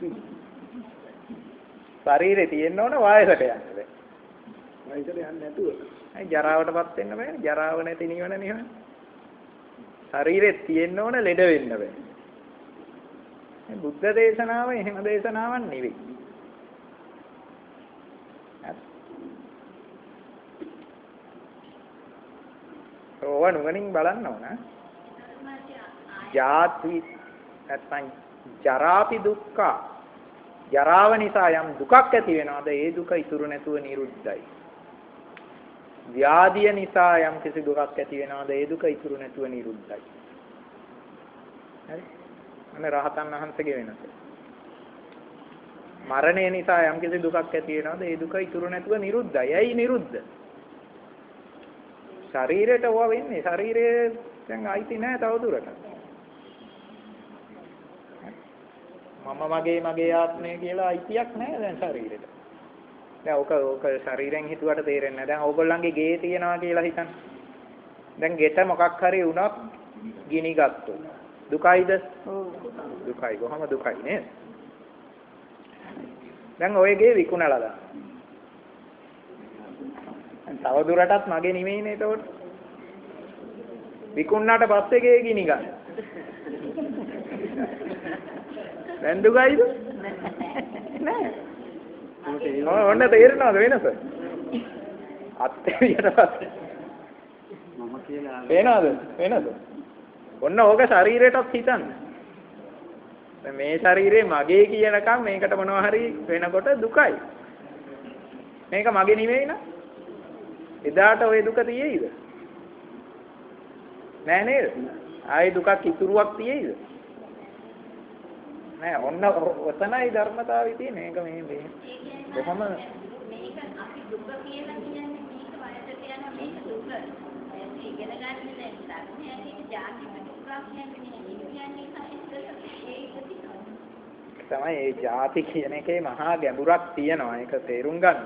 ශරීරේ තියෙන්න ඕන වයසට යන්න බෑ. වයසට යන්නේ නැතුව. අයි ජරාවටපත් වෙන්න බෑ. ජරාව නැති නිවන නිවන. ශරීරෙත් තියෙන්න ඕන ලෙඩ වෙන්න බෑ. මේ බුද්ධ දේශනාව එහෙම දේශනාවක් නෙවෙයි. ඕවා නුවණින් බලන්න ඕන. ජාති නැත්නම් ජරාපි දුක්ඛ ජරාව නිසා යම් දුකක් ඇති වෙනවද ඒ දුක ඉතුරු නැතුව නිරුද්ධයි. ව්‍යාධිය නිසා යම් කිසි දුකක් ඇති වෙනවද ඒ දුක ඉතුරු නැතුව නිරුද්ධයි. හරි? අනේ රහතන් වහන්සේගේ වෙනස. මරණය නිසා යම් කිසි දුකක් ඇති වෙනවද ඒ දුක ඉතුරු නැතුව නිරුද්ධයි. ඇයි නිරුද්ධ? ශරීරයට ඕවා වෙන්නේ. ශරීරයේ දැන් අයිති නැහැ තව දුරට. මම මගේ ආත්මය කියලා අයිතියක් නැහැ දැන් ශරීරෙට. දැන් ඕක ශරීරයෙන් හිතුවට තේරෙන්නේ නැහැ. දැන් ඕගොල්ලන්ගේ ගේ තියනවා කියලා හිතන්න. දැන් ගෙට මොකක් හරි වුණොත් ගිනි ගත්තොත් දුකයිද? දුකයි. කොහොම දුකයි නේද? දැන් ඔය ගේ විකුණලා දාන්න. තව දුරටත් මගේ නෙමෙයිනේ ඒතකොට. විකුණාට පස්සේ ගේ ගිනි ගන්න. දැන් දුකයිද? නෑ. ඔන්න තේරෙනවද වෙනස? අත්‍යවියට පස්සේ. මම කියලා වෙනවද? ඔන්න ඕක ශරීරයටත් හිතන්න. දැන් මේ ශරීරේ මගේ කියනකම් මේකට මොනවා හරි වෙනකොට දුකයි. මේක මගේ නෙවෙයි නේ. එදාට ওই දුක තියෙයිද? නෑ නේද? ආයේ දුකක් ඉතුරුවක් තියෙයිද? නෑ ඔන්න ඔතනයි ධර්මතාවය තියෙන්නේ. මේක මේ කොහොම මේක අපි දුක කියලා කියන්නේ මේක වයසට යන මේක දුක. ඒක ඉගෙන ගන්න දැන් ධර්මයේ ඒක ජාති දුක්ඛ කියන්නේ තමයි ඒ ಜಾති කියන එකේ මහා ගැඹුරක් තියෙනවා. ඒක තේරුම් ගන්න.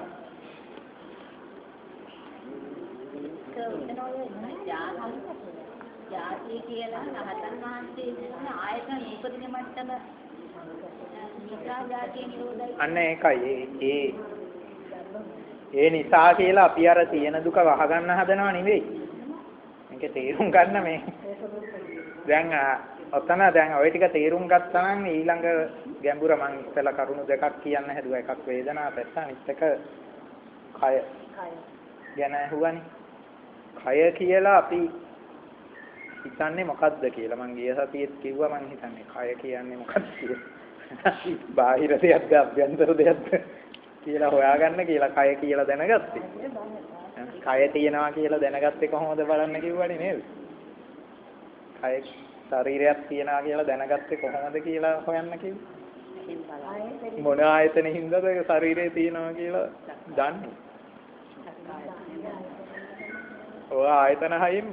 ජාති කියලා රහතන් වහන්සේ කියන ආයතන උපදින මට්ටම නිසා ජාතිය නිරෝධයි. අන්න ඒකයි ඒ නිසා කියලා අපි අර තියෙන දුක වහගන්න හදනව නෙවෙයි. මේක තේරුම් ගන්න මේ දැන් ඔතන දැන් ඔය ටික තේරුම් ගත්තා නම් ඊළඟ ගැඹුර මම ඉස්සලා කරුණු දෙකක් කියන්න හැදුවා. එකක් වේදනාව පැත්ත, අනිත් එක කය. ගැන අහුවනේ. කය කියලා අපි හිතන්නේ මොකද්ද කියලා. මම ගිය සතියේත් කිව්වා මම හිතන්නේ කය කියන්නේ මොකක්ද කියලා. බාහිර දෙයක්ද අභ්‍යන්තර දෙයක්ද කියලා හොයාගන්න කියලා කය කියලා දැනගත්තේ. කය තියනවා කියලා දැනගත්තේ කොහොමද බලන්න කිව්වනේ නේද? කය ශරීරයක් තියනවා කියලා දැනගත්තේ කොහොමද කියලා හොයන්න කිව්වේ. මොන ආයතනෙ හින්දාද ශරීරය තියනවා කියලා දන්නේ? ඔය ආයතන හයෙන්ම.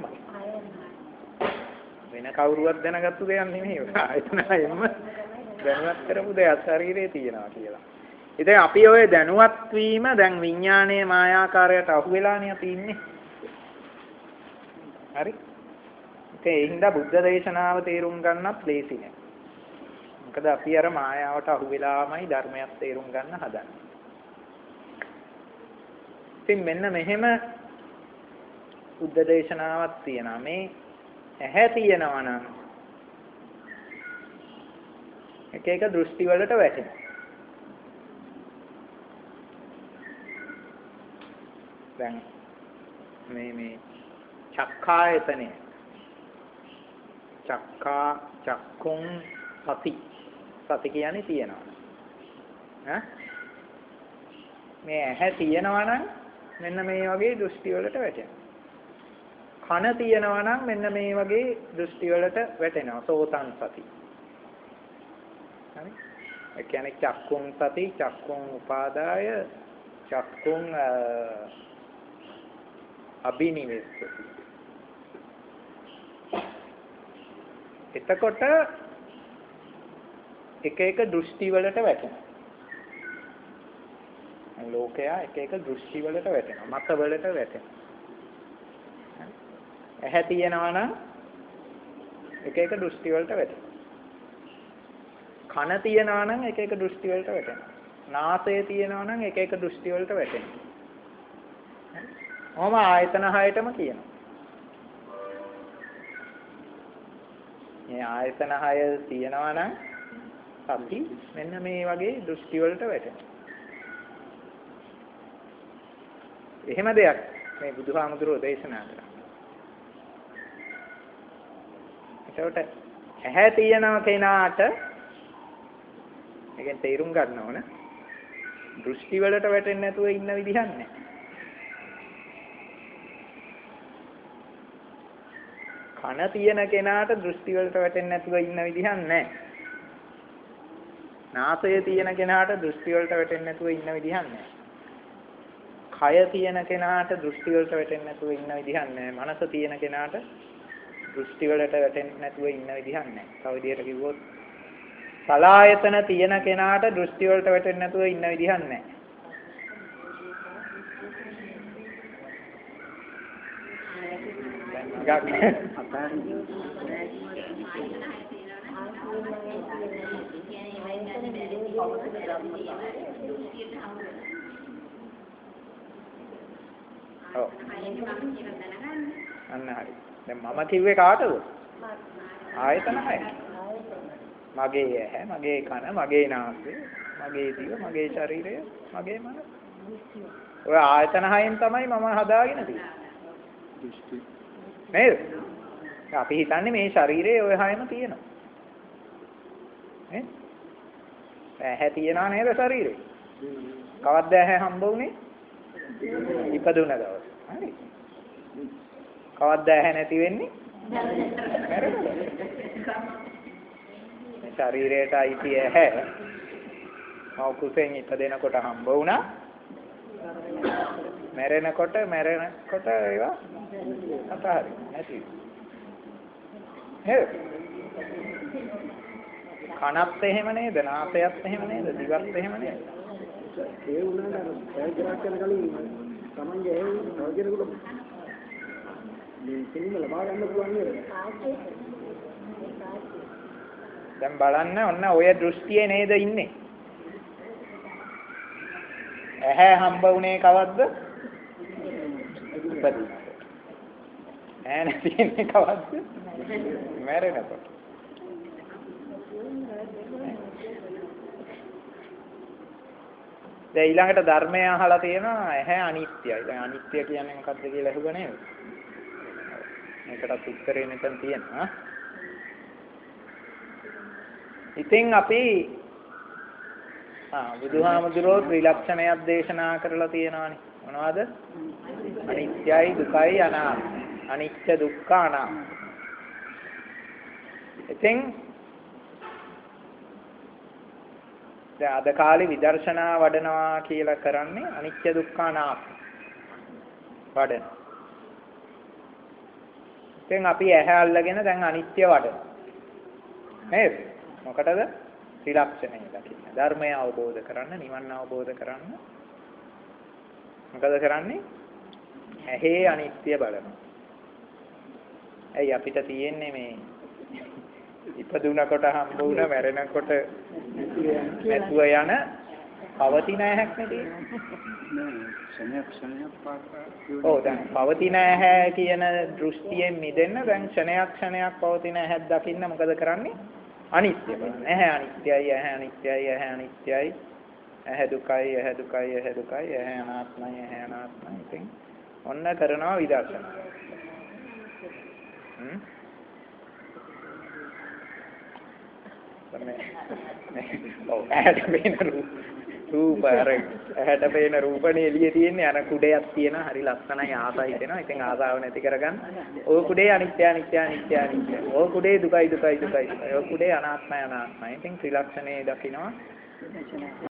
වෙන කවුරුවත් දැනගත්තු දෙයක් නෙමෙයි. ආයතන හයෙන්ම දැනුවත් කරපු දෙයක් ශරීරයේ තියනවා කියලා. ඉතින් අපි ඔය දැනුවත් වීම දැන් විඥානයේ මායාකාරයට අහු වෙලානේ අපි ඉන්නේ. හරි? ඒ හින්දා බුද්ධ දේශනාව තේරුම් ගන්නත් ලේසි නෑ. මොකද අපි අර මායාවට අහු වෙලාමයි ධර්මයක් තේරුම් ගන්න හදන්නේ. ඉතින් මෙන්න මෙහෙම බුද්ධ දේශනාවක් තියෙනවා. මේ ඇහැ තියෙනවා නම් එක එක දෘෂ්ටි වලට වැටෙනවා. දැන් මේ චක්ඛායතනේ චක්කුම් සති කියන්නේ තියෙනවා. ඈ මේ ඇහැ තියෙනවා නම් මෙන්න මේ වගේ දෘෂ්ටි වලට වැටෙනවා. කන තියෙනවා නම් මෙන්න මේ වගේ දෘෂ්ටි වලට වැටෙනවා. සෝතං සති. හරි? ඒ කියන්නේ චක්කුම් සති, චක්කුම් උපාදාය, චක්කුම් අබිනිවෙස්සති. එතකොට එක එක දෘෂ්ටි වලට වැටෙනවා. ලෝකයා එක එක දෘෂ්ටි වලට වැටෙනවා. මත වලට වැටෙනවා. ඇහැ තියෙනවා නම් එක එක දෘෂ්ටි වලට වැටෙනවා. කන තියෙනවා නම් එක එක දෘෂ්ටි වලට වැටෙනවා. නාසය තියෙනවා නම් එක එක දෘෂ්ටි වලට වැටෙනවා. ඔහොම ආයතන හයටම කියනවා. මේ ආයතන හය තියෙනවා නම් අපි මෙන්න මේ වගේ දෘෂ්ටි වලට වැටෙනවා. එහෙම දෙයක් මේ බුදුහාමුදුරුවෝ දේශනා කරා. ඒකට ඇහැ තියෙනව කෙනාට ඒකෙන් තේරුම් ගන්න ඕන දෘෂ්ටි වලට වැටෙන්නේ නැතුව ඉන්න විදිහක් නැහැ. කන තියෙන කෙනාට දෘෂ්ටි වලට වැටෙන්නේ නැතුව ඉන්න විදිහක් නැහැ. නාසය තියෙන කෙනාට දෘෂ්ටි වලට වැටෙන්නේ නැතුව ඉන්න විදිහක් නැහැ. කය තියෙන කෙනාට දෘෂ්ටි වලට වැටෙන්නේ නැතුව ඉන්න විදිහක් නැහැ. මනස තියෙන කෙනාට දෘෂ්ටි වලට වැටෙන්නේ නැතුව ඉන්න විදිහක් නැහැ. තව විදිහට කිව්වොත් සලායතන තියෙන කෙනාට දෘෂ්ටි වලට වැටෙන්නේ නැතුව ඉන්න විදිහක් නැහැ. අන්න හරි. දැන් මම කිව්වේ කාටද? ආයතන හය. මගේ ඇහැ, මගේ කන, මගේ නාසය, මගේ දිව, මගේ ශරීරය, මගේ මනස. ඔය ආයතන හයෙන් තමයි මම හදාගෙන තියෙන්නේ. නේද? අපි හිතන්නේ මේ ශරීරයේ ඔය හයම තියෙනවා. නේ? ඇහැ තියනා නේද ශරීරේ? කවද්ද ඇහැ හම්බ වුනේ? ඉපදුන දවස්. හරි. කවද්ද ඇහැ නැති වෙන්නේ? ශරීරයට අයිති ඇහැ මව කුසෙන් ඉපදෙනකොට හම්බ වුණා. මැරෙනකොට ඒවා අතහරි නැති. නේද? කනත් එහෙම නේද? නාසයත් එහෙම නේද? දිවත් එහෙම නේද? ඒ වුණාට පැයකට යන කලින් තමන්ගේ ඇහෙන් තවගෙනකොට මේ සිනිම ලබා ගන්න පුළුවන් නේද? දැන් බලන්න ඔන්න ඔය දෘෂ්ටියේ නේද ඉන්නේ. ඇහැ හම්බ වුණේ කවද්ද? ඉපදී. ඇහැ නැති වෙන්නේ කවද්ද? මැරෙනකොට. දැන් ඊළඟට ධර්මය අහලා තියෙනවා ඇහැ අනිත්‍යයි. දැන් අනිත්‍ය කියන්නේ මොකක්ද කියලා අහුව නේද? මේකටත් උත්තරේ මෙතන තියෙනවා. ඉතින් අපි බුදුහාමුදුරුවෝ ත්‍රිලක්ෂණයක් දේශනා කරලා තියෙනවානේ. මොනවද? අනිත්‍යයි, දුකයි, අනාත්මයි. අනිත්‍ය, දුක්ඛ, අනාත්ම. ඉතින් දැන් අද කාලේ විදර්ශනා වඩනවා කියලා කරන්නේ අනිත්‍ය, දුක්ඛ, අනාත්ම වඩන. ඉතින් අපි ඇහැ අල්ලගෙන දැන් අනිත්‍ය වඩන. නේද? මොකටද? ත්‍රිලක්ෂණය දකින්න. ධර්මය අවබෝධ කරන්න, නිවන් අවබෝධ කරන්න. මොකද කරන්නේ? ඇහි අනිත්‍ය බලනවා. ඇයි අපිට තියෙන්නේ මේ ඉපදුනකොට හම්බ වුණ මැරෙනකොට නැතුව යන පවතින ඇහැක් නෙදී. ඔව් දැන් පවතින ඇහැ කියන දෘෂ්ටියෙන් මිදෙන්න දැන් ක්ෂණයක් පවතින ඇහැක් දකින්න මොකද කරන්නේ? අනිත්‍ය බලන්න. ඇහැ අනිත්‍යයි, ඇහැ අනිත්‍යයි, ඇහැ අනිත්‍යයි. ඇහැ දුකයි, ඇහැ දුකයි, ඇහැ දුකයි, ඇහැ අනාත්මයි, ඇහැ අනාත්මයි. ඉතින් ඔන්න කරනවා විදර්ශනා. ඇහැට පේන රූපනේ එළියේ තියෙන්නේ අර කුඩයක් තියෙන හරි ලස්සනයි ආසයි හිතෙනවා. ඉතින් ආසාව නැති කරගන්න. ඔය කුඩේ අනිත්‍ය. ඔය කුඩේ දුකයි. ඔය කුඩේ අනාත්මයි. ඉතින් ත්‍රිලක්ෂණේ දකින්නවා.